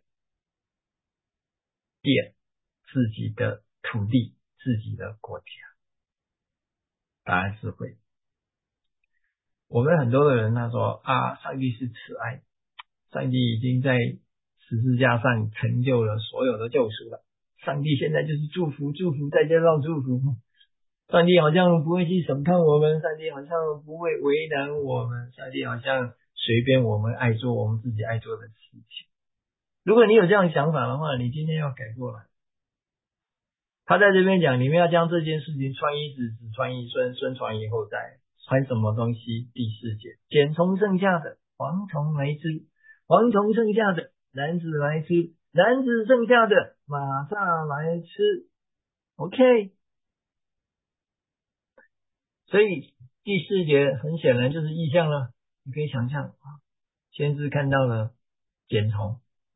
殿、自己的土地、自己的国家？答案是会。我们很多的人他说啊，上帝是慈爱，上帝已经在十字架上成就了所有的救赎了，上帝现在就是祝福，祝福再加上祝福，上帝好像不会去审判我们，上帝好像不会为难我们，上帝好像随便我们爱做我们自己爱做的事情。如果你有这样想法的话，你今天要改过来。他在这边讲，你们要将这件事情传一子，子传一孙，孙传一后代。传什么东西？第四节，茧虫剩下的，蝗虫来吃；蝗虫剩下的，男子来吃；男子剩下的，马上来吃。OK， 所以第四节很显然就是意象了。你可以想象，先知看到了茧虫，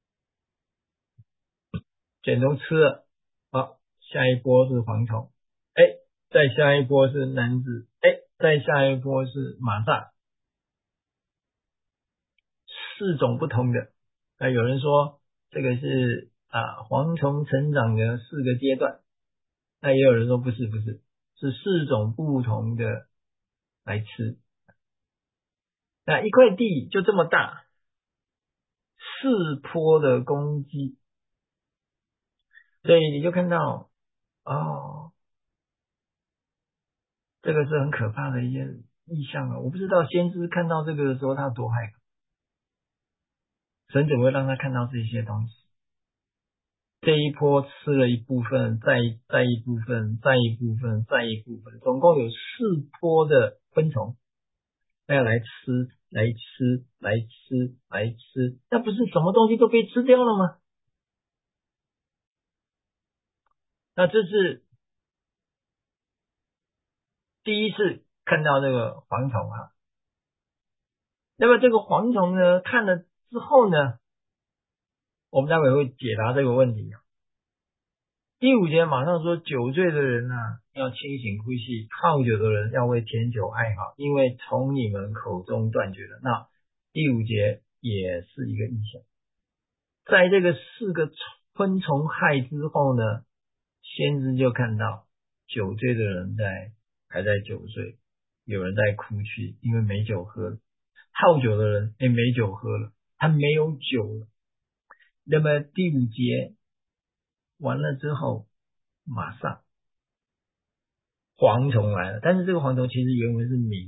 茧虫吃了，好，下一波是蝗虫，再下一波是男子，再下一波是马萨，四种不同的。那有人说这个是蝗虫成长的四个阶段，那也有人说不是，是四种不同的来吃。那一块地就这么大，四波的攻击，所以你就看到这个是很可怕的一件意象啊！我不知道先知看到这个的时候他多害怕，神怎么会让他看到这些东西？这一波吃了一部分，再一部分，再一部分，再一部分，总共有四波的昆虫，要来吃，来吃，来吃，来吃，那不是什么东西都被吃掉了吗？那这是第一次看到这个蝗虫啊。那么这个蝗虫呢，看了之后呢，我们待会会解答这个问题。第五节马上说，酒醉的人要清醒呼吸，好酒的人要为甜酒哀嚎，因为从你们口中断绝了。那第五节也是一个意象，在这个四个昆虫害之后呢，先知就看到酒醉的人还在酒醉，有人在哭泣，因为没酒喝了。好酒的人也没酒喝了，他没有酒了。那么第五节完了之后，马上蝗虫来了，但是这个蝗虫其实原文是鸣，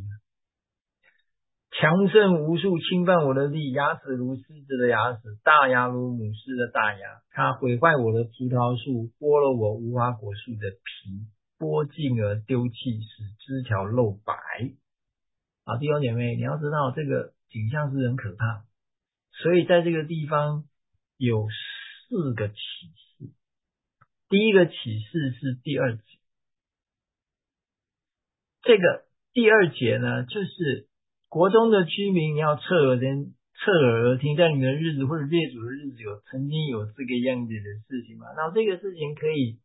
强盛无数，侵犯我的地，牙齿如狮子的牙齿，大牙如母狮的大牙。它毁坏我的葡萄树，剥了我无花果树的皮，剥尽而丢弃，使枝条露白。弟兄姐妹，你要知道这个景象是很可怕，所以在这个地方有四个启示。第一个启示是第二节，这个第二节呢，就是国中的居民你要侧耳而听，在你们的日子或者列祖的日子曾经有这个样子的事情嘛？那这个事情可以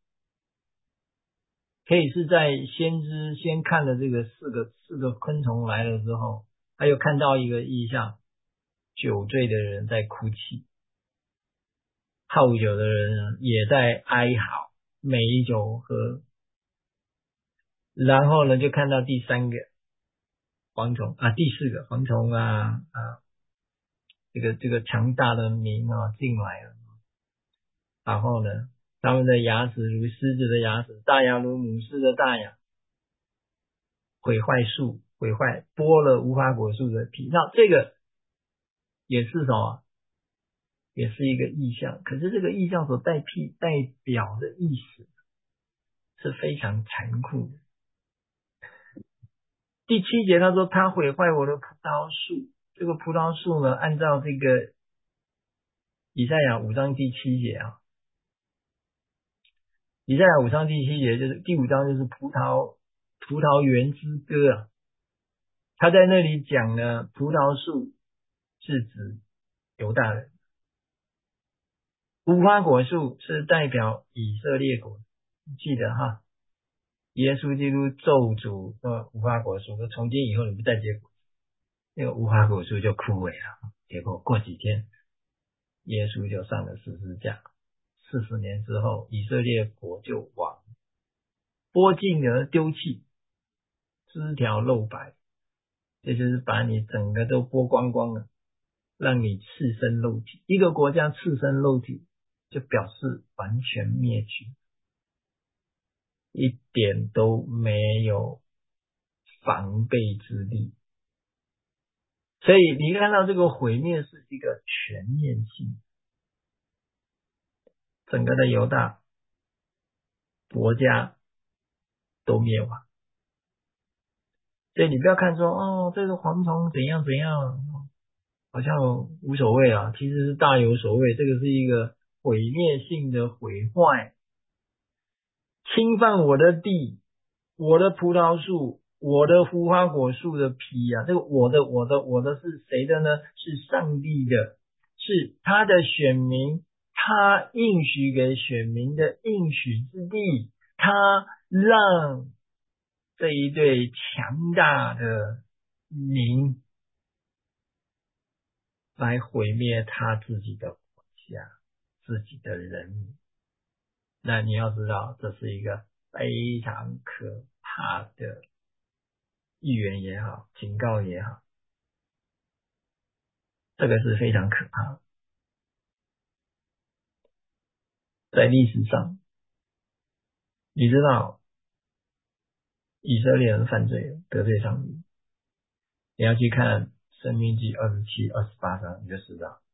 是在先知先看了这个四个昆虫来了之后，他又看到一个异象，酒醉的人在哭泣，好酒的人呢也在哀嚎，没酒喝。然后呢，就看到第三个蝗虫第四个蝗虫这个强大的民进来了，然后呢，他们的牙齿如狮子的牙齿，大牙如母狮的大牙，毁坏树，剥了无花果树的皮。那这个也是什么？也是一个意象，可是这个意象所代表的意思是非常残酷的。第七节他说他毁坏我的葡萄树，这个葡萄树呢，按照这个以赛亚5章第7节以赛亚5章第7节就是第5章就是葡萄园之歌他在那里讲呢，葡萄树是指犹大人，无花果树是代表以色列国，记得耶稣基督咒诅无花果树，说从今以后你不再结果，那个无花果树就枯萎了。结果过几天，耶稣就上了十字架，40年之后，以色列国就亡，剥尽而丢弃，枝条露白，这就是把你整个都剥光光了，让你赤身露体。一个国家赤身露体，就表示完全灭绝，一点都没有防备之力。所以你看到这个毁灭是一个全面性，整个的犹大国家都灭亡。所以你不要看说这个蝗虫怎样怎样，好像无所谓啊，其实是大有所谓。这个是一个毁灭性的毁坏，侵犯我的地，我的葡萄树，我的无花果树的皮啊，这个我的是谁的呢？是上帝的，是他的选民，他应许给选民的应许之地，他让这一对强大的民来毁灭他自己的国家，自己的人民。那你要知道，这是一个非常可怕的预言也好，警告也好，这个是非常可怕的。在历史上，你知道以色列人犯罪了，得罪上帝，你要去看申命记27、28章，你就知道。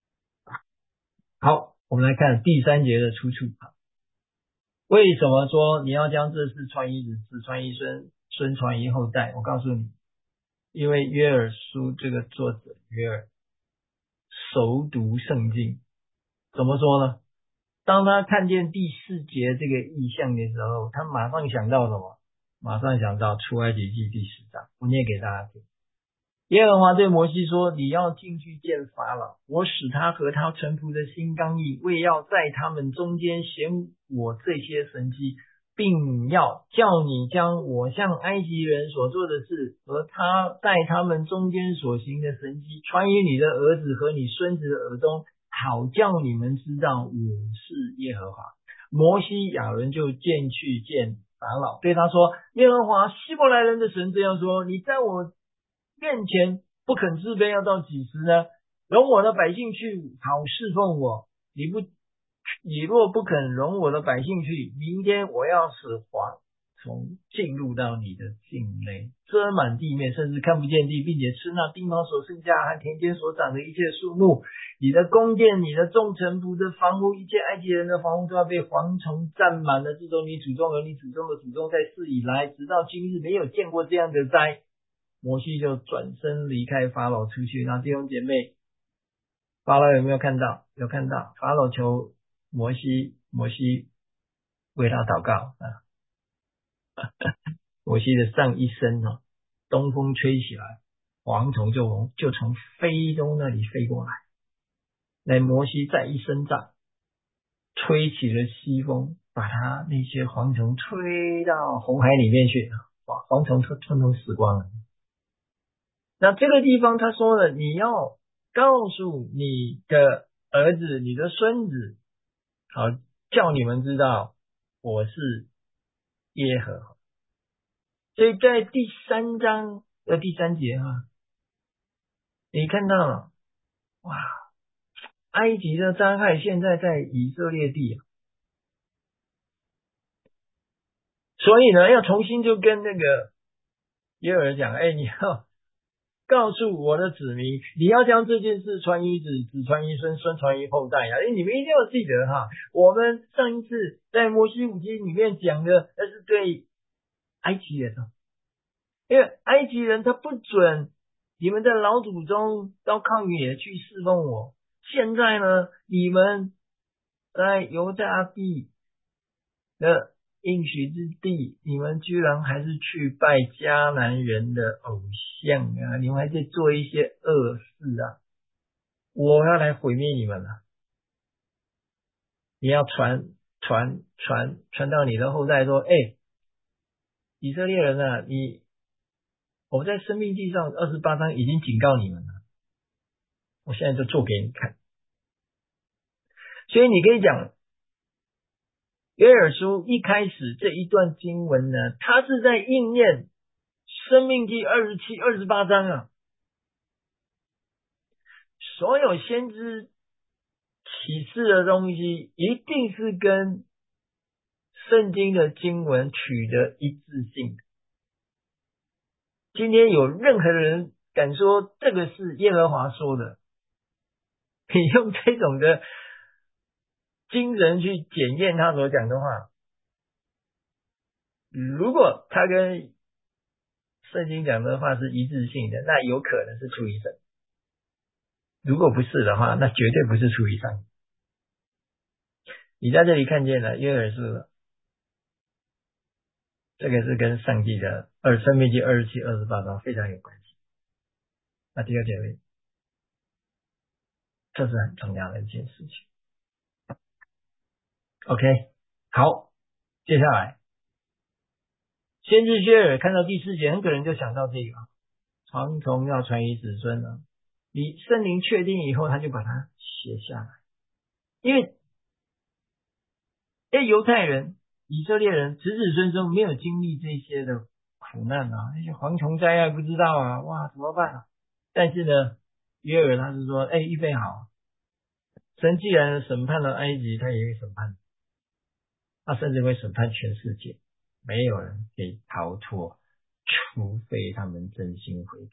好，我们来看第3节的出处。为什么说你要将这事传于子，子传于孙，孙传于后代？我告诉你，因为约珥书这个作者约珥熟读圣经。怎么说呢？当他看见第4节这个意象的时候，他马上想到什么？马上想到出埃及记第10章。我念给大家听。耶和华对摩西说，你要进去见法老，我使他和他臣仆的心刚硬，为要在他们中间显我这些神迹，并要叫你将我向埃及人所做的事和他在他们中间所行的神迹传于你的儿子和你孙子的耳中，好叫你们知道我是耶和华。摩西亚伦就进去见法老，对他说，耶和华希伯来人的神这样说，你在我面前不肯自卑，要到几时呢？容我的百姓去，好侍奉我。你若不肯容我的百姓去，明天我要使蝗虫进入到你的境内，遮满地面，甚至看不见地，并且吃那地方所剩下和田间所长的一切树木。你的宫殿、你的众臣仆的房屋、一切埃及人的房屋都要被蝗虫占满了。自从你祖宗和你祖宗的祖宗在世以来，直到今日，没有见过这样的灾。摩西就转身离开法老出去。那弟兄姐妹，法老有没有看到？有看到。法老求摩西为他祷告啊。摩西的上一身东风吹起来，蝗虫就从非洲那里飞过来。那摩西再一伸杖，吹起了西风，把他那些蝗虫吹到红海里面去，蝗虫通通死光了。那这个地方他说了，你要告诉你的儿子、你的孙子，好叫你们知道我是耶和华。所以在第3章的第3节你看到了，哇，埃及的灾害现在在以色列地所以呢，要重新就跟那个耶和华讲，你要告诉我的子民，你要将这件事传于子，子传于孙，孙传于后代你们一定要记得我们上一次在摩西五经里面讲的，那是对埃及人因为埃及人他不准你们的老祖宗到旷野去侍奉我。现在呢，你们在犹大地的应许之地，你们居然还是去拜迦南人的偶像你们还在做一些恶事我要来毁灭你们了。你要传到你的后代说， 以色列人啊，我在申命记上28章已经警告你们了，我现在就做给你看。所以你可以讲约珥书一开始这一段经文呢，它是在应验申命记27、28章啊。所有先知启示的东西一定是跟圣经的经文取得一致性。今天有任何人敢说这个是耶和华说的，你用这种的精神去检验他所讲的话，如果他跟圣经讲的话是一致性的，那有可能是出于神；如果不是的话，那绝对不是出于上帝。你在这里看见了约珥书，这个是跟上帝的申命记27、28章非常有关系。那第二姐妹，这是很重要的一件事情。OK， 好，接下来先知约珥看到第4节，很可能就想到这个蝗虫要传于子孙了。你圣灵确定以后，他就把它写下来，因为犹太人、以色列人子子孙孙没有经历这些的苦难啊，那些蝗虫灾害不知道啊，哇，怎么办啊？但是呢，约珥他是说，预备好，神既然审判了埃及，他也会审判，他甚至会审判全世界，没有人可以逃脱，除非他们真心悔改，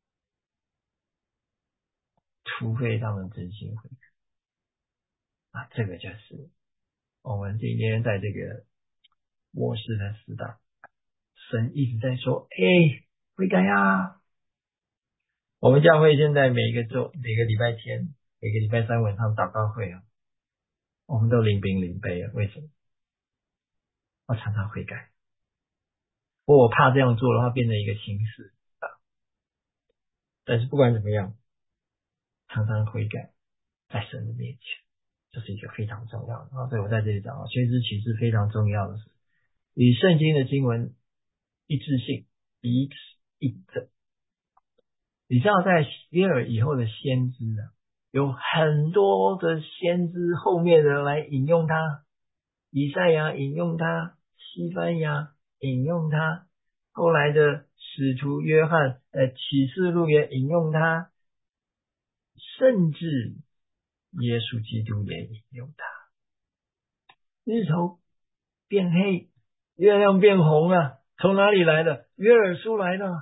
除非他们真心悔改啊，这个就是我们今天在这个末世的时代，神一直在说，悔改啊！我们教会现在每个礼拜天、每个礼拜三晚上祷告会啊，我们都领饼领杯啊，为什么？我常常悔改，不过我怕这样做的话变成一个形式啊。但是不管怎么样，常常悔改在神的面前，这是一个非常重要的啊。所以我在这里讲啊，先知启示非常重要的是与圣经的经文一致性，彼此一致。你知道在约珥以后的先知啊，有很多的先知后面的人来引用他，以赛亚引用他，西番雅引用他，后来的使徒约翰启示录也引用他，甚至耶稣基督也引用他。日头变黑，月亮变红了，从哪里来的？约珥书来的。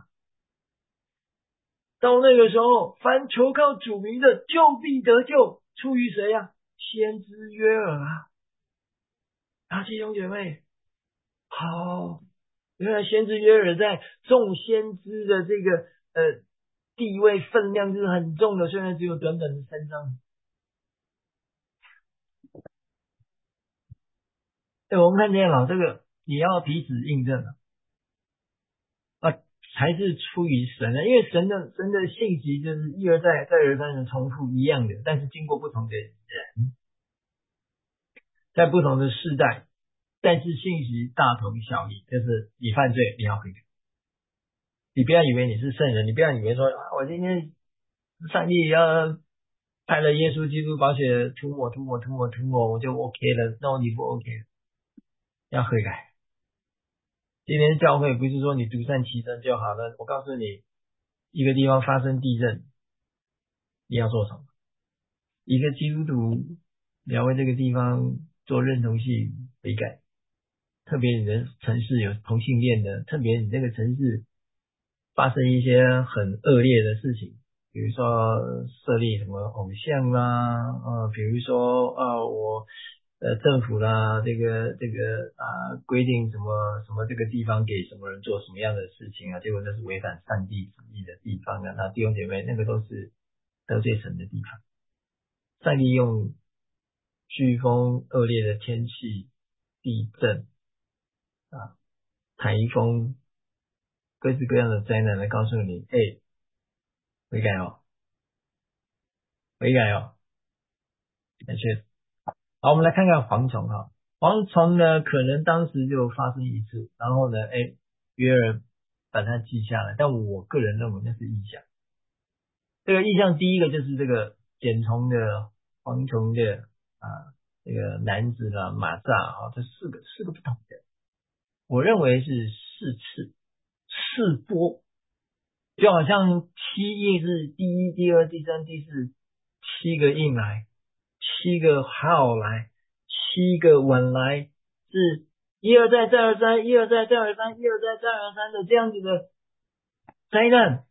到那个时候，凡求靠主名的就必得救，出于谁啊？先知约珥啊，弟兄姐妹，好，原来先知约珥在众先知的这个地位分量是很重的，虽然只有短短的3章。我们看见了这个也要彼此印证啊，才是出于神的，因为神的信息就是一而再、再而三的重复一样的，但是经过不同的人，在不同的世代，但是信息大同小异，就是你犯罪你要悔改，你不要以为你是圣人，你不要以为说我今天上帝要派了耶稣基督宝血涂抹，我就 OK 了。那你不 OK， 要悔改。今天教会不是说你独善其身就好了，我告诉你，一个地方发生地震，你要做什么？一个基督徒你要为这个地方做认同性悔改，特别你的城市有同性恋的，特别你这个城市发生一些很恶劣的事情，比如说设立什么偶像啦，比如说我政府啦，这个规定什么什么这个地方给什么人做什么样的事情啊，结果那是违反上帝旨意的地方啊，那弟兄姐妹，那个都是得罪神的地方。上帝用飓风、恶劣的天气、地震啊、台风、各式各样的灾难来告诉你，悔改哦，悔改哦。感谢。好，我们来看看蝗虫哈。蝗虫呢，可能当时就发生一次，然后呢， 约尔把它记下来，但我个人认为那是异象。这个异象第一个就是这个茧虫的、蝗虫的这个男子啦、马蚱这四个不同的，我认为是四次、四波，就好像七印是第一、第二、第三、第四，七个印来，七个号来，七个吻来，是一而再再而三，一而再再而三，一而再再而三的这样子的灾难。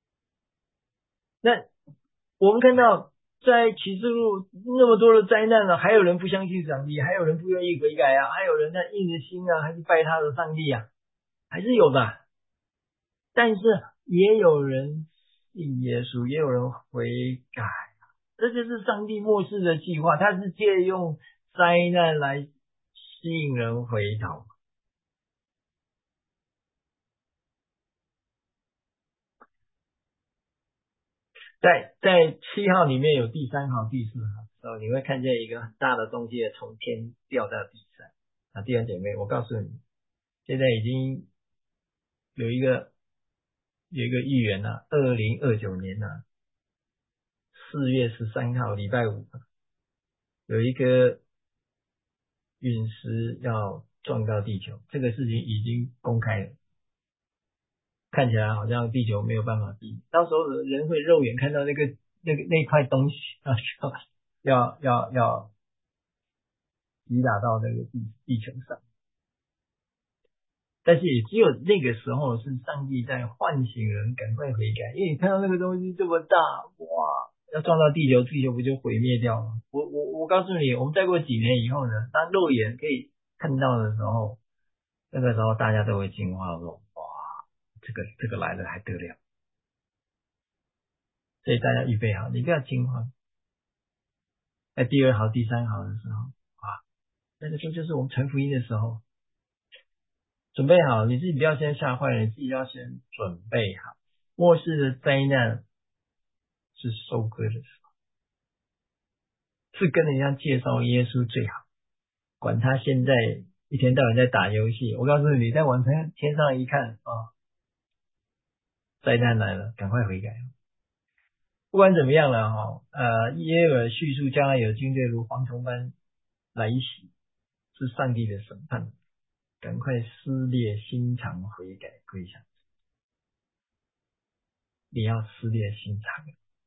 那我们看到在启示录那么多的灾难了，还有人不相信上帝，还有人不愿意悔改啊，还有人在硬着心啊，还是拜他的上帝啊，还是有的。但是也有人信耶稣，也有人悔改，这就是上帝末世的计划，他是借用灾难来吸引人回头。在7号里面有第3号、第4号，你会看见一个很大的东西从天掉到地上。弟兄姐妹，我告诉你，现在已经有一个预言了，2029年4月13号礼拜五，有一个陨石要撞到地球，这个事情已经公开了，看起来好像地球没有办法避，到时候人会肉眼看到那块东西要击打到那个地球上。但是也只有那个时候是上帝在唤醒人赶快悔改，因为你看到那个东西这么大，哇，要撞到地球，地球不就毁灭掉了？我告诉你，我们再过几年以后呢，当肉眼可以看到的时候，那个时候大家都会惊慌说，哇，这个来了还得了？所以大家预备好，你不要惊慌。在第2号、第3号的时候，那个时候就是我们传福音的时候，准备好，你自己不要先吓坏了，你自己要先准备好。末世的灾难是收割的时候，是跟人家介绍耶稣最好，管他现在一天到晚在打游戏。我告诉你，在往天上一看灾难来了，赶快悔改。不管怎么样了耶和华叙述将来有军队如蝗虫般来袭，是上帝的审判，赶快撕裂心肠悔改归向。你要撕裂心肠。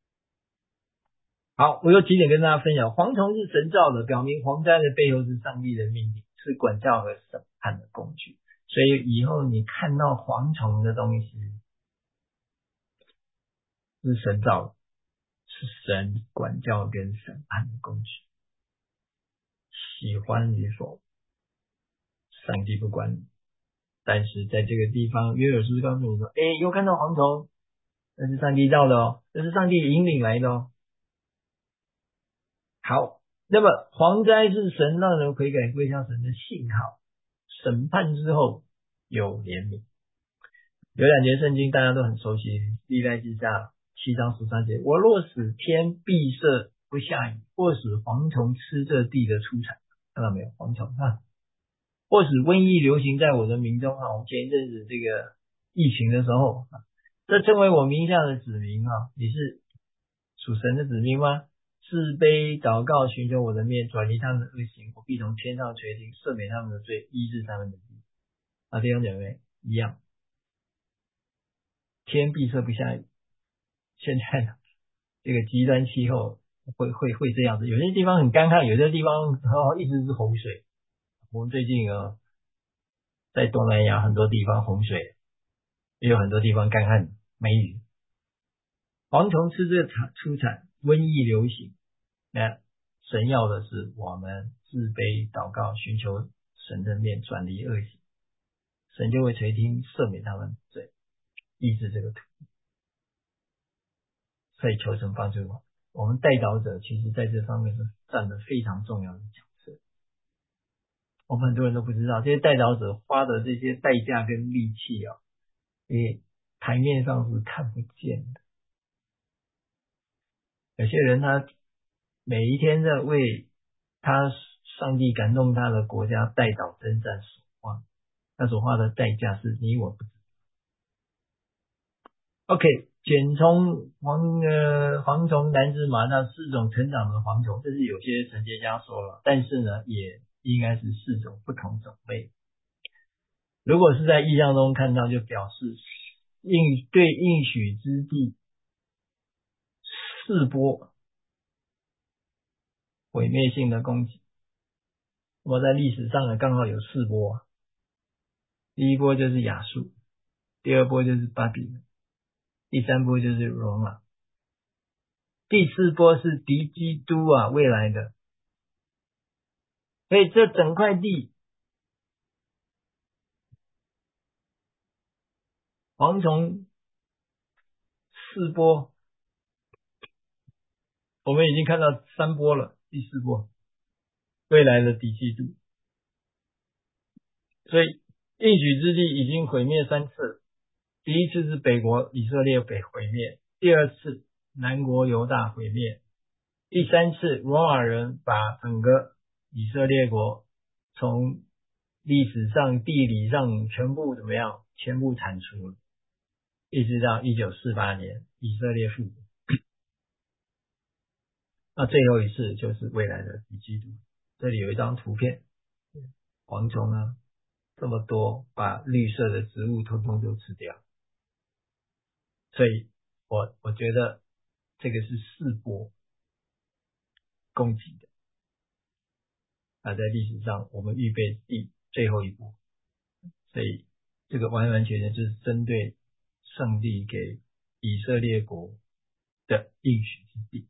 好，我有几点跟大家分享。蝗虫是神造的，表明蝗灾的背后是上帝的命令，是管教和审判的工具。所以以后你看到蝗虫的东西是神造的，是神管教跟审判的工具。喜欢与否，上帝不管你。但是在这个地方，约珥书告诉你说，又看到蝗虫，那是上帝造的哦，那是上帝引领来的哦。好，那么蝗灾是神让人悔改归向神的信号，审判之后有怜悯。有2节圣经大家都很熟悉，历代志下7章13节，我若使天闭塞不下雨，或使蝗虫吃这地的出产，看到没有？蝗虫或使瘟疫流行在我的民中我们前一阵子这个疫情的时候这称为我名下的子民你是属神的子民吗？自卑祷告，寻求我的面，转离他们的恶行，我必从天上垂听，赦免他们的罪，医治他们的病。弟兄姐妹一样，天闭塞不下雨。现在这个极端气候会这样子，有些地方很干旱，有些地方一直是洪水。我们最近在东南亚很多地方洪水，也有很多地方干旱没雨。蝗虫吃这出产，瘟疫流行。那神要的是我们自卑祷告，寻求神的面，转离恶行，神就会垂听，赦免他们的罪，医治这个土地。所以求神帮助我们代祷者，其实在这方面是占了非常重要的角色。我们很多人都不知道，这些代祷者花的这些代价跟力气台面上是看不见的。有些人他每一天在为他上帝感动他的国家代祷征战所花，那所花的代价是你我不知道。 OK，剪虫、蝗虫、南芝麻那四种成长的蝗虫，这是有些神学家说了，但是呢，也应该是四种不同种类。如果是在意象中看到，就表示对应许之地四波毁灭性的攻击。我在历史上呢，刚好有四波，第一波就是亚述，第二波就是巴比伦，第三波就是罗马，第四波是敌基督啊，未来的。所以这整块地蝗虫四波，我们已经看到三波了，第四波未来的敌基督。所以应许之地已经毁灭三次，第一次是北国以色列被毁灭，第二次南国犹大毁灭，第三次罗马人把整个以色列国从历史上地理上全部怎么样，全部铲除了，一直到1948年以色列复国。那最后一次就是未来的敌基督。这里有一张图片，蝗虫呢这么多，把绿色的植物通通都吃掉。所以我觉得这个是四波攻击的。那在历史上我们预备最后一波，所以这个完完全全就是针对上帝给以色列国的应许之地。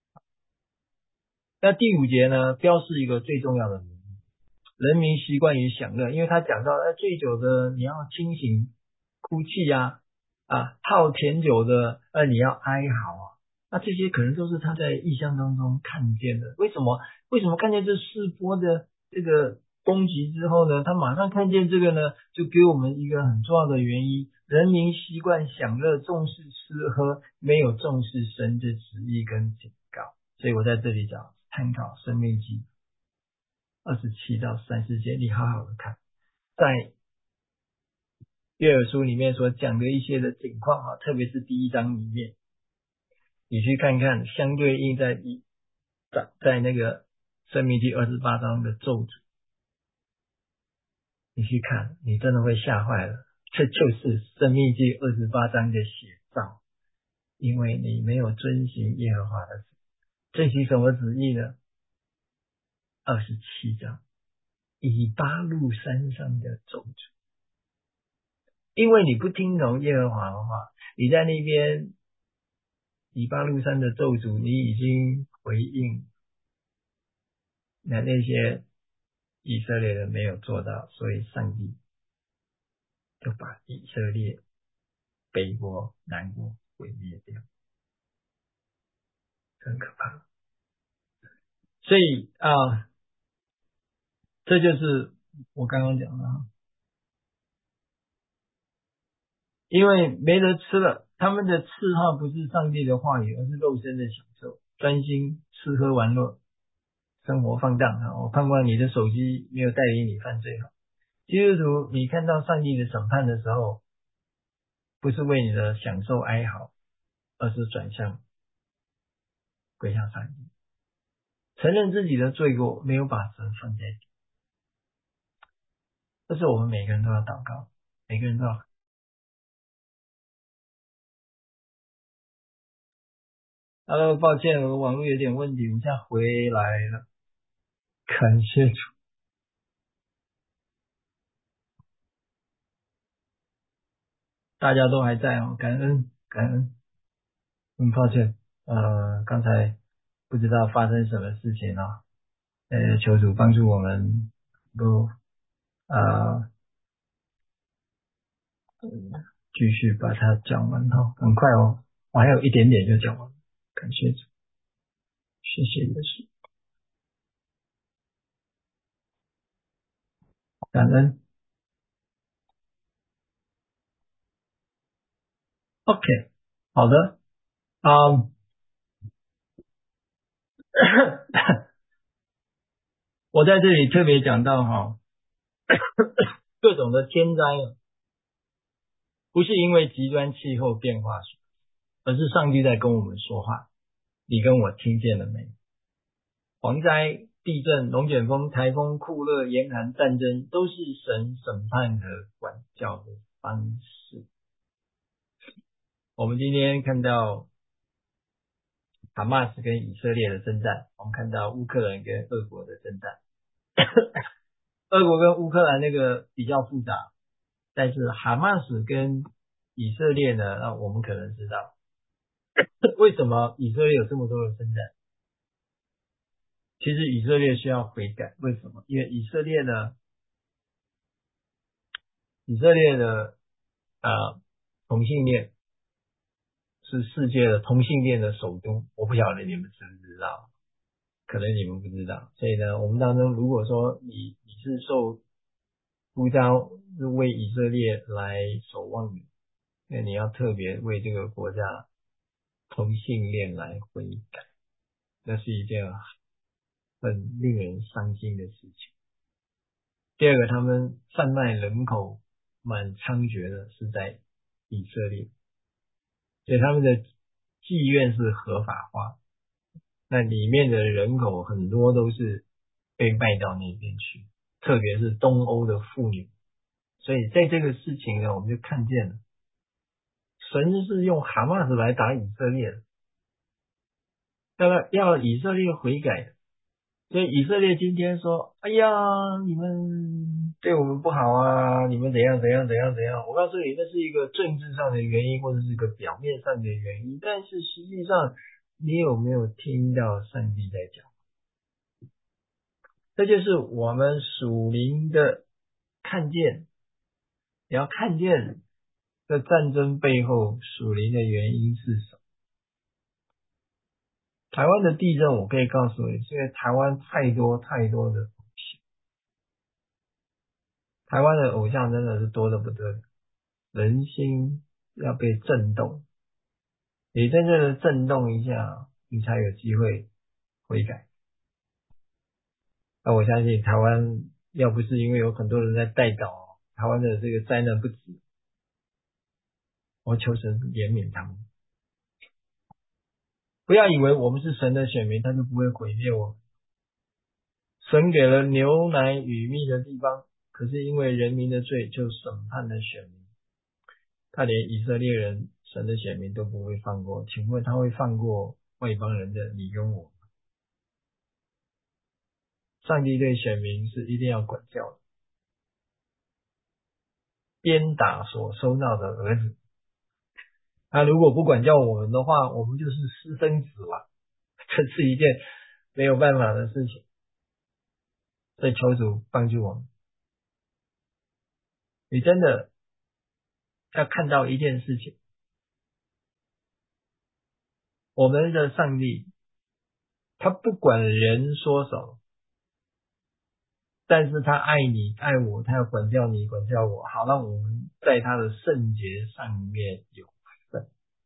那第五节呢，标示一个最重要的名义，人民习惯于享乐，因为他讲到，醉酒的你要清醒哭泣泡甜酒的你要哀嚎啊。那这些可能都是他在异象当中看见的。为什么看见这四波的这个攻击之后呢，他马上看见这个呢，就给我们一个很重要的原因，人民习惯享乐，重视吃喝，没有重视神的旨意跟警告。所以我在这里讲参考申命记27到30节，你好好的看，在约珥书里面所讲的一些的情况特别是第一章里面，你去看看相对应在那个申命记28章的咒诅，你去看，你真的会吓坏了。这就是申命记28章的写照，因为你没有遵行耶和华的旨。遵行什么旨意呢？27章以巴路山上的咒诅，因为你不听从耶和华的话，你在那边以巴路山的咒诅，你已经回应那些以色列人没有做到，所以上帝就把以色列北国南国毁灭掉，很可怕。所以这就是我刚刚讲的因为没得吃了，他们的嗜好不是上帝的话语，而是肉身的享受，专心吃喝玩乐，生活放荡我盼望你的手机没有带领你犯罪基督徒，你看到上帝的审判的时候，不是为你的享受哀嚎，而是转向归向上帝，承认自己的罪过，没有把神放在底。这是我们每个人都要祷告，每个人都要。Hello，抱歉，我网络有点问题，我现在回来了，感谢主，大家都还在感恩感恩。抱歉，刚才不知道发生什么事情求主帮助我们都继续把它讲完很快我还有一点点就讲完，感谢主，谢谢耶稣，感恩。OK，好的，我在这里特别讲到各种的天灾不是因为极端气候变化，而是上帝在跟我们说话。你跟我听见了没？蝗灾、地震、龙卷风、台风、酷热、严寒、战争，都是神审判和管教的方式。我们今天看到哈马斯跟以色列的征战，我们看到乌克兰跟俄国的征战。俄国跟乌克兰那个比较复杂，但是哈马斯跟以色列呢，我们可能知道为什么以色列有这么多的征战。其实以色列需要悔改，为什么？因为以色列的同性恋是世界的同性恋的首都，我不晓得你们知不知道，可能你们不知道。所以呢，我们当中如果说你是受呼召是为以色列来守望的，那你要特别为这个国家同性恋来悔改，那是一件很令人伤心的事情。第二个，他们贩卖人口蛮猖獗的，是在以色列，所以他们的妓院是合法化，那里面的人口很多都是被卖到那边去，特别是东欧的妇女。所以在这个事情呢，我们就看见了神是用哈马斯来打以色列的，要以色列悔改的。所以以色列今天说，哎呀，你们对我们不好啊，你们怎样怎样怎样怎样。我告诉你，那是一个政治上的原因，或者是一个表面上的原因，但是实际上你有没有听到上帝在讲？这就是我们属灵的看见，你要看见这战争背后属灵的原因是什么。台湾的地震我可以告诉你，是因为台湾太多太多的台湾的偶像真的是多得不得了，人心要被震动，你真正的震动一下，你才有机会悔改。那我相信台湾要不是因为有很多人在代祷，台湾的这个灾难不止。我求神怜悯他们，不要以为我们是神的选民，他就不会毁灭我们。神给了牛奶与蜜的地方，可是因为人民的罪，就审判了选民。他连以色列人神的选民都不会放过，请问他会放过外邦人的你跟我吗？上帝对选民是一定要管教的，鞭打所收纳的儿子。他如果不管教我们的话，我们就是私生子了，这是一件没有办法的事情。所以求主帮助我们，你真的要看到一件事情，我们的上帝他不管人说什么，但是他爱你爱我，他要管教你管教我，好让我们在他的圣洁上面有份。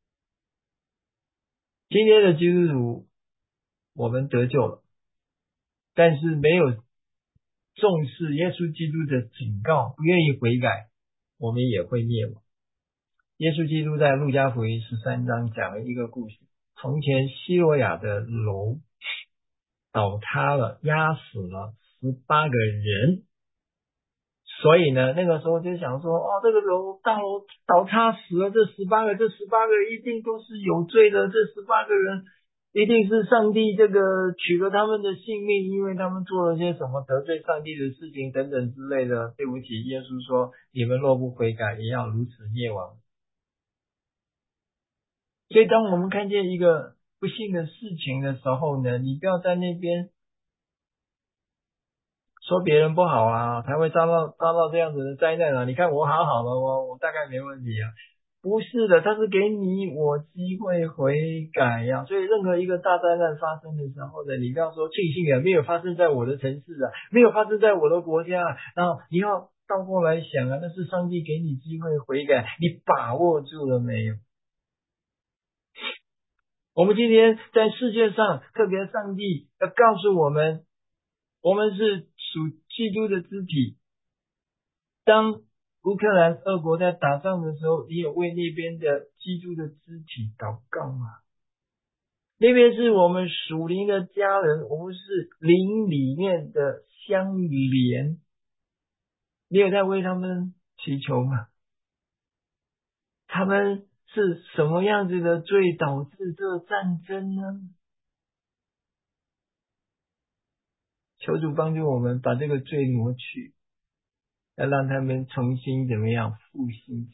今天的基督徒我们得救了，但是没有重视耶稣基督的警告，不愿意悔改，我们也会灭亡。耶稣基督在路加福音13章讲了一个故事，从前希罗亚的楼倒塌了，压死了18个人。所以呢，那个时候就想说，这个楼倒塌死了这18个，这18个一定都是有罪的，这18个人一定是上帝这个取了他们的性命，因为他们做了些什么得罪上帝的事情等等之类的。对不起，耶稣说，你们若不悔改，也要如此灭亡。所以当我们看见一个不幸的事情的时候呢，你不要在那边说别人不好啊，才会遭到这样子的灾难啊！你看我好好的，我大概没问题啊。不是的，他是给你我机会悔改呀。所以任何一个大灾难发生的时候呢，你不要说庆幸啊，没有发生在我的城市啊，没有发生在我的国家啊，然后你要倒过来想啊，那是上帝给你机会悔改，你把握住了没有？我们今天在世界上，特别上帝要告诉我们，我们是属基督的肢体。当乌克兰俄国在打仗的时候，你有为那边的基督的肢体祷告吗？那边是我们属灵的家人，我们是灵里面的相连，你有在为他们祈求吗？他们是什么样子的罪导致这战争呢？求主帮助我们把这个罪挪去，要让他们重新怎么样复兴起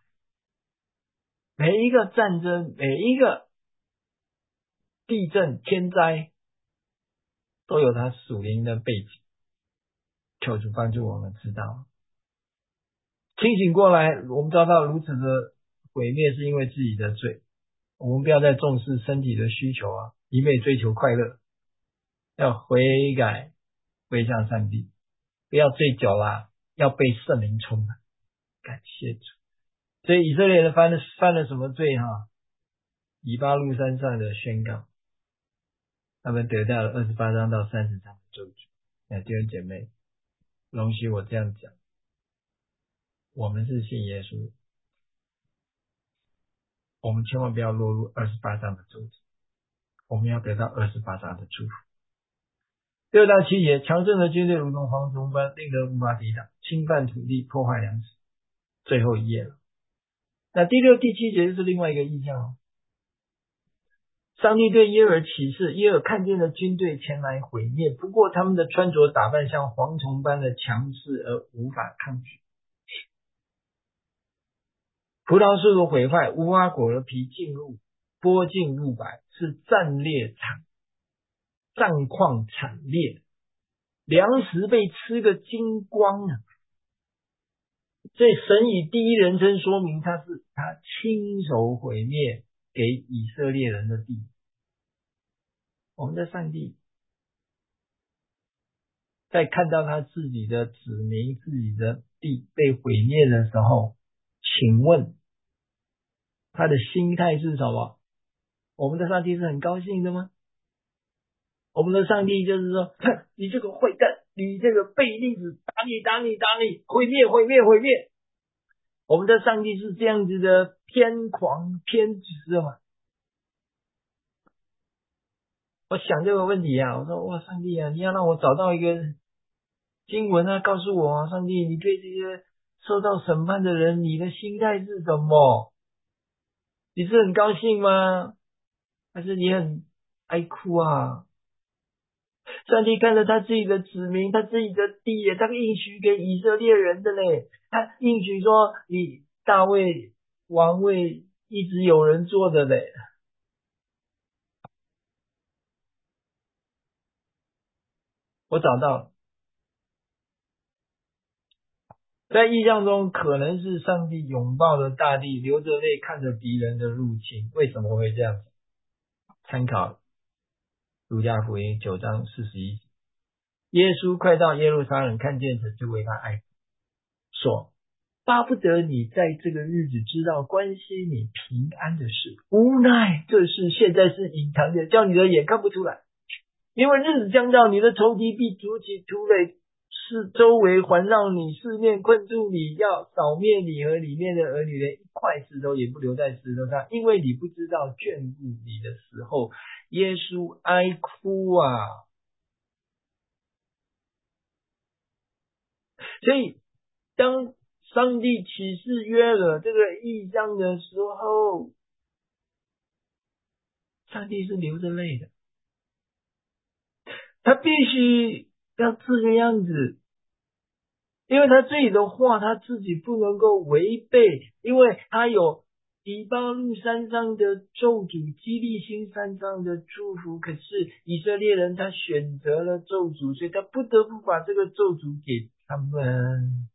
来。每一个战争，每一个地震、天灾，都有它属灵的背景。求主帮助我们知道，清醒过来，我们遭到如此的毁灭，是因为自己的罪。我们不要再重视身体的需求啊，一味追求快乐，要悔改，归向上帝，不要醉酒啦，要被圣灵充满。感谢主。所以以色列人犯了什么罪哈？以巴路山上的宣告，他们得到了28章到30章的咒诅。弟兄姐妹，容许我这样讲，我们是信耶稣，我们千万不要落入28章的咒诅，我们要得到28章的祝福。6到7节，强盛的军队如同蝗虫般，令人无法抵挡，侵犯土地，破坏粮食。最后一页了。那第6、第7节就是另外一个意象哦。上帝对耶尔启示，耶尔看见了军队前来毁灭，不过他们的穿着打扮像蝗虫般的强势而无法抗拒。葡萄树的毁坏，无花果的皮尽入剥尽入白，是战况惨烈，粮食被吃个精光啊！所以神以第一人称说明他亲手毁灭给以色列人的地。我们的上帝在看到他自己的子民、自己的地被毁灭的时候，请问他的心态是什么？我们的上帝是很高兴的吗？我们的上帝就是说，你这个坏蛋，你这个悖逆子，打你，毁灭！我们的上帝是这样子的偏狂偏执的吗？我想这个问题啊，我说哇，上帝啊，你要让我找到一个经文啊，告诉我啊，上帝，你对这些受到审判的人，你的心态是什么？你是很高兴吗？还是你很哀哭啊？上帝看着他自己的子民，他自己的地耶，他应许给以色列人的嘞，他应许说你大卫王位一直有人做的嘞。我找到了，在意象中可能是上帝拥抱着大地，流着泪看着敌人的入侵。为什么会这样子？参考路加福音9章41节，耶稣快到耶路撒冷，看见者就为他哀哭，说巴不得你在这个日子知道关系你平安的事，无奈这事现在是隐藏的，叫你的眼看不出来。因为日子将到，你的仇敌必筑起土垒，是周围环绕你，四面困住你，要扫灭你和里面的儿女，连一块石头也不留在石头上，因为你不知道眷顾你的时候。耶稣哀哭啊！所以当上帝启示约了这个异象的时候，上帝是流着泪的，他必须要这个样子，因为他自己的话他自己不能够违背，因为他有以巴路山上的咒诅，基利心山上的祝福，可是以色列人他选择了咒诅，所以他不得不把这个咒诅给他们。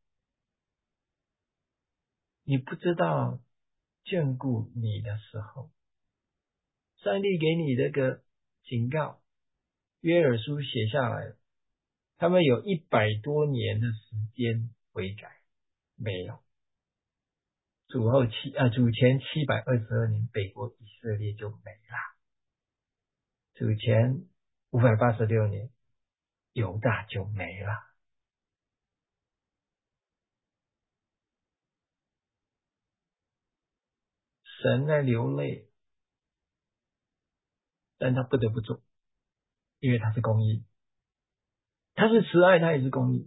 你不知道眷顾你的时候，上帝给你这个警告，约珥书写下来了，他们有100多年的时间悔改，没有。主前722年，北国以色列就没了。主前586年，犹大就没了。 神在流泪，但他不得不做，因为他是公义，他是慈爱，他也是公义。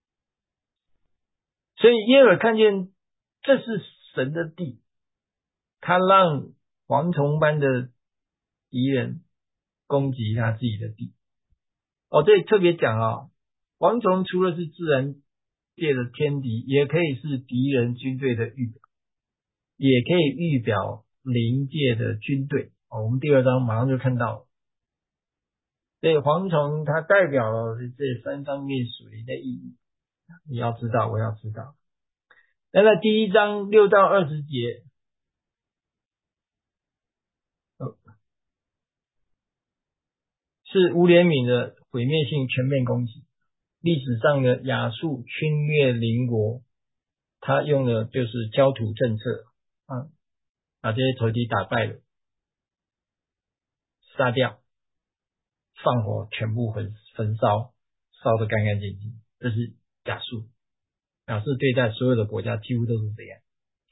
所以耶尔看见这是神的地，他让蝗虫般的敌人攻击他自己的地。这里特别讲蝗虫除了是自然界的天敌，也可以是敌人军队的预表，也可以预表灵界的军队。我们第2章马上就看到，所以蝗虫它代表了这3方面属灵的意义，你要知道，我要知道。那在第1章6到20节，是无怜悯的毁灭性全面攻击。历史上的亚述侵略邻国，他用的就是焦土政策，把这些仇敌打败了，杀掉，放火全部焚烧，烧得干干净净。这是亚述，亚述对待所有的国家几乎都是这样。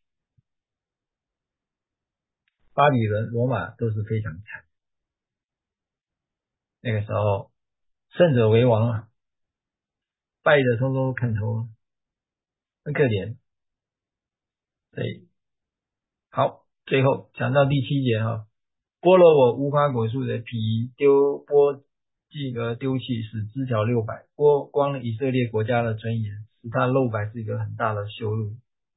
巴比伦、罗马都是非常惨，那个时候胜者为王败的通通砍头，很可怜。所以好，最后讲到第7节剥了我无花果树的皮，剥祭革丢弃，使枝条露白，剥光了以色列国家的尊严，使它露白是一个很大的羞辱。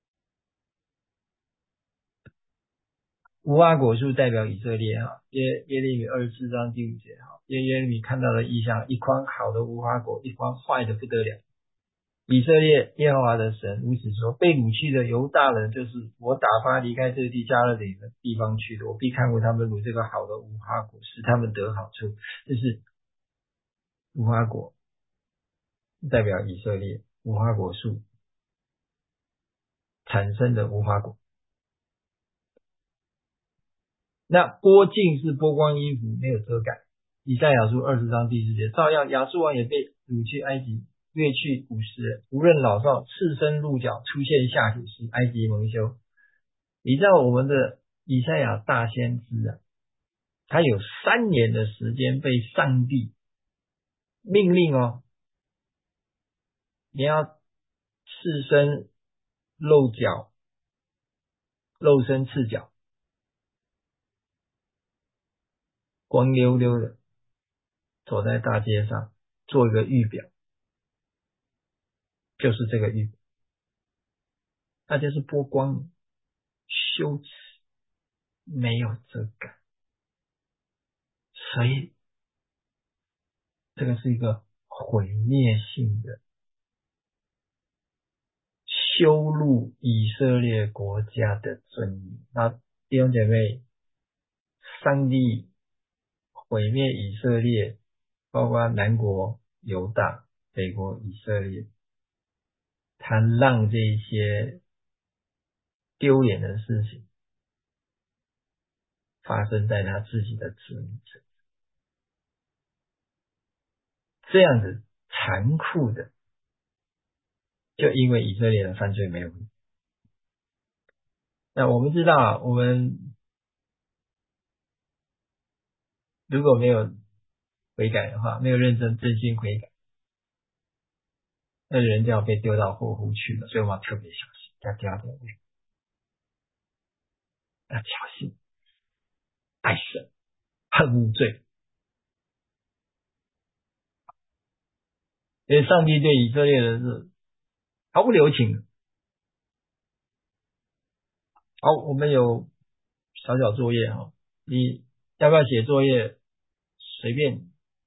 无花果树代表以色列耶利米24章第5节耶利米看到了异象，一筐好的无花果，一筐坏的不得了。以色列耶和华的神如此说，被掳去的犹大人，就是我打发离开这地加勒底的地方去的，我必看顾他们掳这个好的无花果，使他们得好处。就是无花果代表以色列，无花果树产生的无花果。那剥尽是剥光衣服，没有遮盖。以赛亚书20章第4节，照样亚述王也被掳去埃及，掠去古时人，无论老少，赤身露脚，出现下体时，埃及蒙羞。你知道我们的以赛亚大先知他有3年的时间被上帝命令你要赤身露脚，露身赤脚，光溜溜的走在大街上，做一个预表，就是这个预表，那就是剥光，羞耻，没有遮盖。所以这个是一个毁灭性的羞辱以色列国家的尊严。那弟兄姐妹，上帝毁灭以色列，包括南国犹大，北国以色列，他让这些丢脸的事情发生在他自己的子民身上，这样子残酷的，就因为以色列的犯罪没有。那我们知道我们如果没有悔改的话，没有认真真心悔改，那人就要被丢到火湖去了。所以我们要特别小心，在第2点要小心，爱神，恨恶罪。因为上帝对以色列人是毫不留情的。好，我们有小小作业你要不要写作业？随便，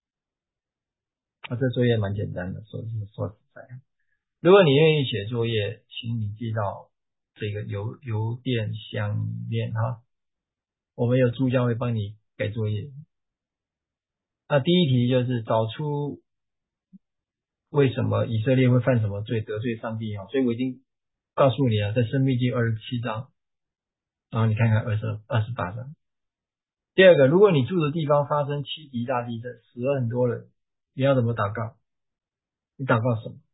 这作业蛮简单的，说实在。如果你愿意写作业，请你寄到这个邮电箱里面我们有助教会帮你改作业。那第一题就是找出为什么以色列会犯什么罪得罪上帝所以我已经告诉你了，在申命记27章，然后你看看28章。第二个，如果你住的地方发生7级大地震，死了很多人，你要怎么祷告？你祷告什么？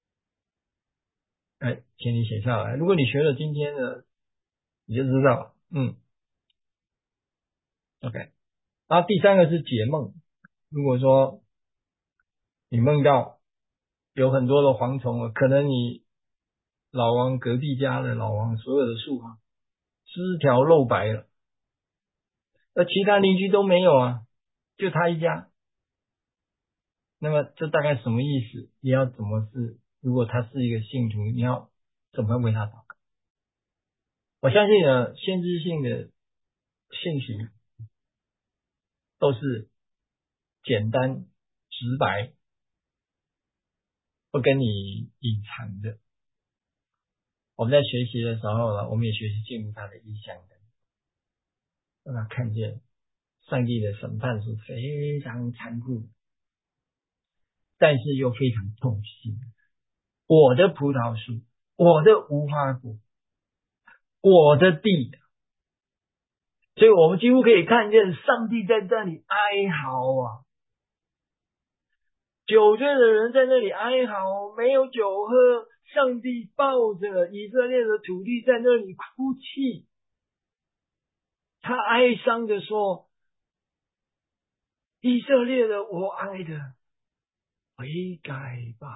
请你写下来。如果你学了今天的，你就知道 OK。然后第三个是解梦。如果说你梦到有很多的蝗虫了，可能你老王隔壁家的老王所有的树啊枝条露白了，而其他邻居都没有啊，就他一家。那么这大概什么意思？你要怎么是？如果他是一个信徒，你要怎么为他祷告？我相信呢，先知性的信息都是简单直白，不跟你隐藏的。我们在学习的时候呢，我们也学习进入他的意象的，让他看见上帝的审判是非常残酷，但是又非常痛心。我的葡萄树，我的无花果，我的地，所以我们几乎可以看见上帝在这里哀嚎啊，酒醉的人在那里哀嚎，没有酒喝，上帝抱着以色列的土地在那里哭泣，他哀伤的说：以色列的我爱的，悔改吧。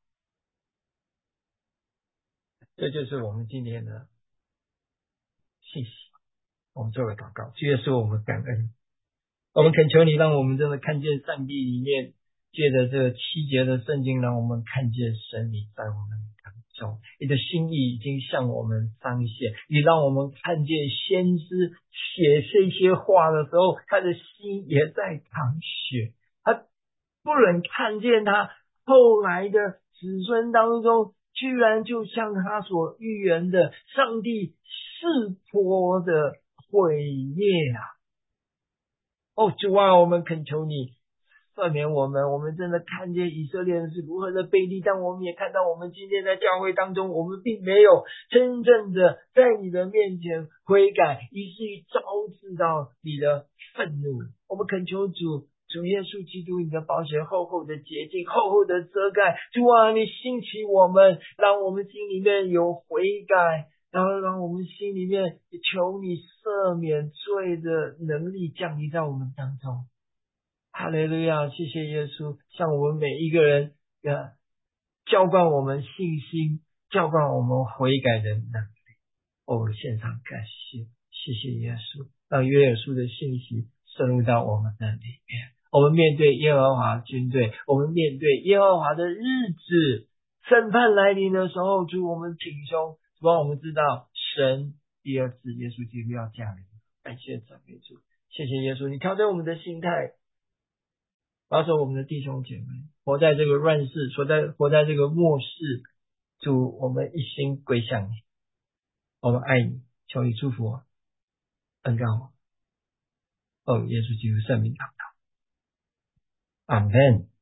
这就是我们今天的信息。我们做个祷告，主耶稣，我们感恩，我们恳求你，让我们真的看见上帝里面，借着这7节的圣经，让我们看见神你在我们当中，你的心意已经向我们彰显，你让我们看见先知写这些话的时候，他的心也在淌血，他不忍看见他后来的子孙当中，居然就像他所预言的，上帝势波的毁灭啊！哦，主啊，我们恳求你赦免我们，我们真的看见以色列人是如何的悖逆，但我们也看到我们今天在教会当中，我们并没有真正的在你的面前悔改，以至于招致到你的愤怒。我们恳求主耶稣基督，你的宝血厚厚的洁净，厚厚的遮盖。主啊，你兴起我们，让我们心里面有悔改，然后让我们心里面求你赦免罪的能力降临在我们当中。哈利路亚，谢谢耶稣，向我们每一个人浇灌我们信心，浇灌我们悔改的能力。献上感谢，谢谢耶稣，让约珥书的信息深入到我们的里面。我们面对耶和华军队，我们面对耶和华的日子，审判来临的时候，主我们挺胸，主让我们知道神第二次耶稣基督要降临。感谢赞美主，谢谢耶稣，你调整我们的心态，保守我们的弟兄姐妹，活在这个乱世，活在这个末世，主我们一心归向你，我们爱你，求你祝福我，恩告我。耶稣基督圣名祷告，阿们。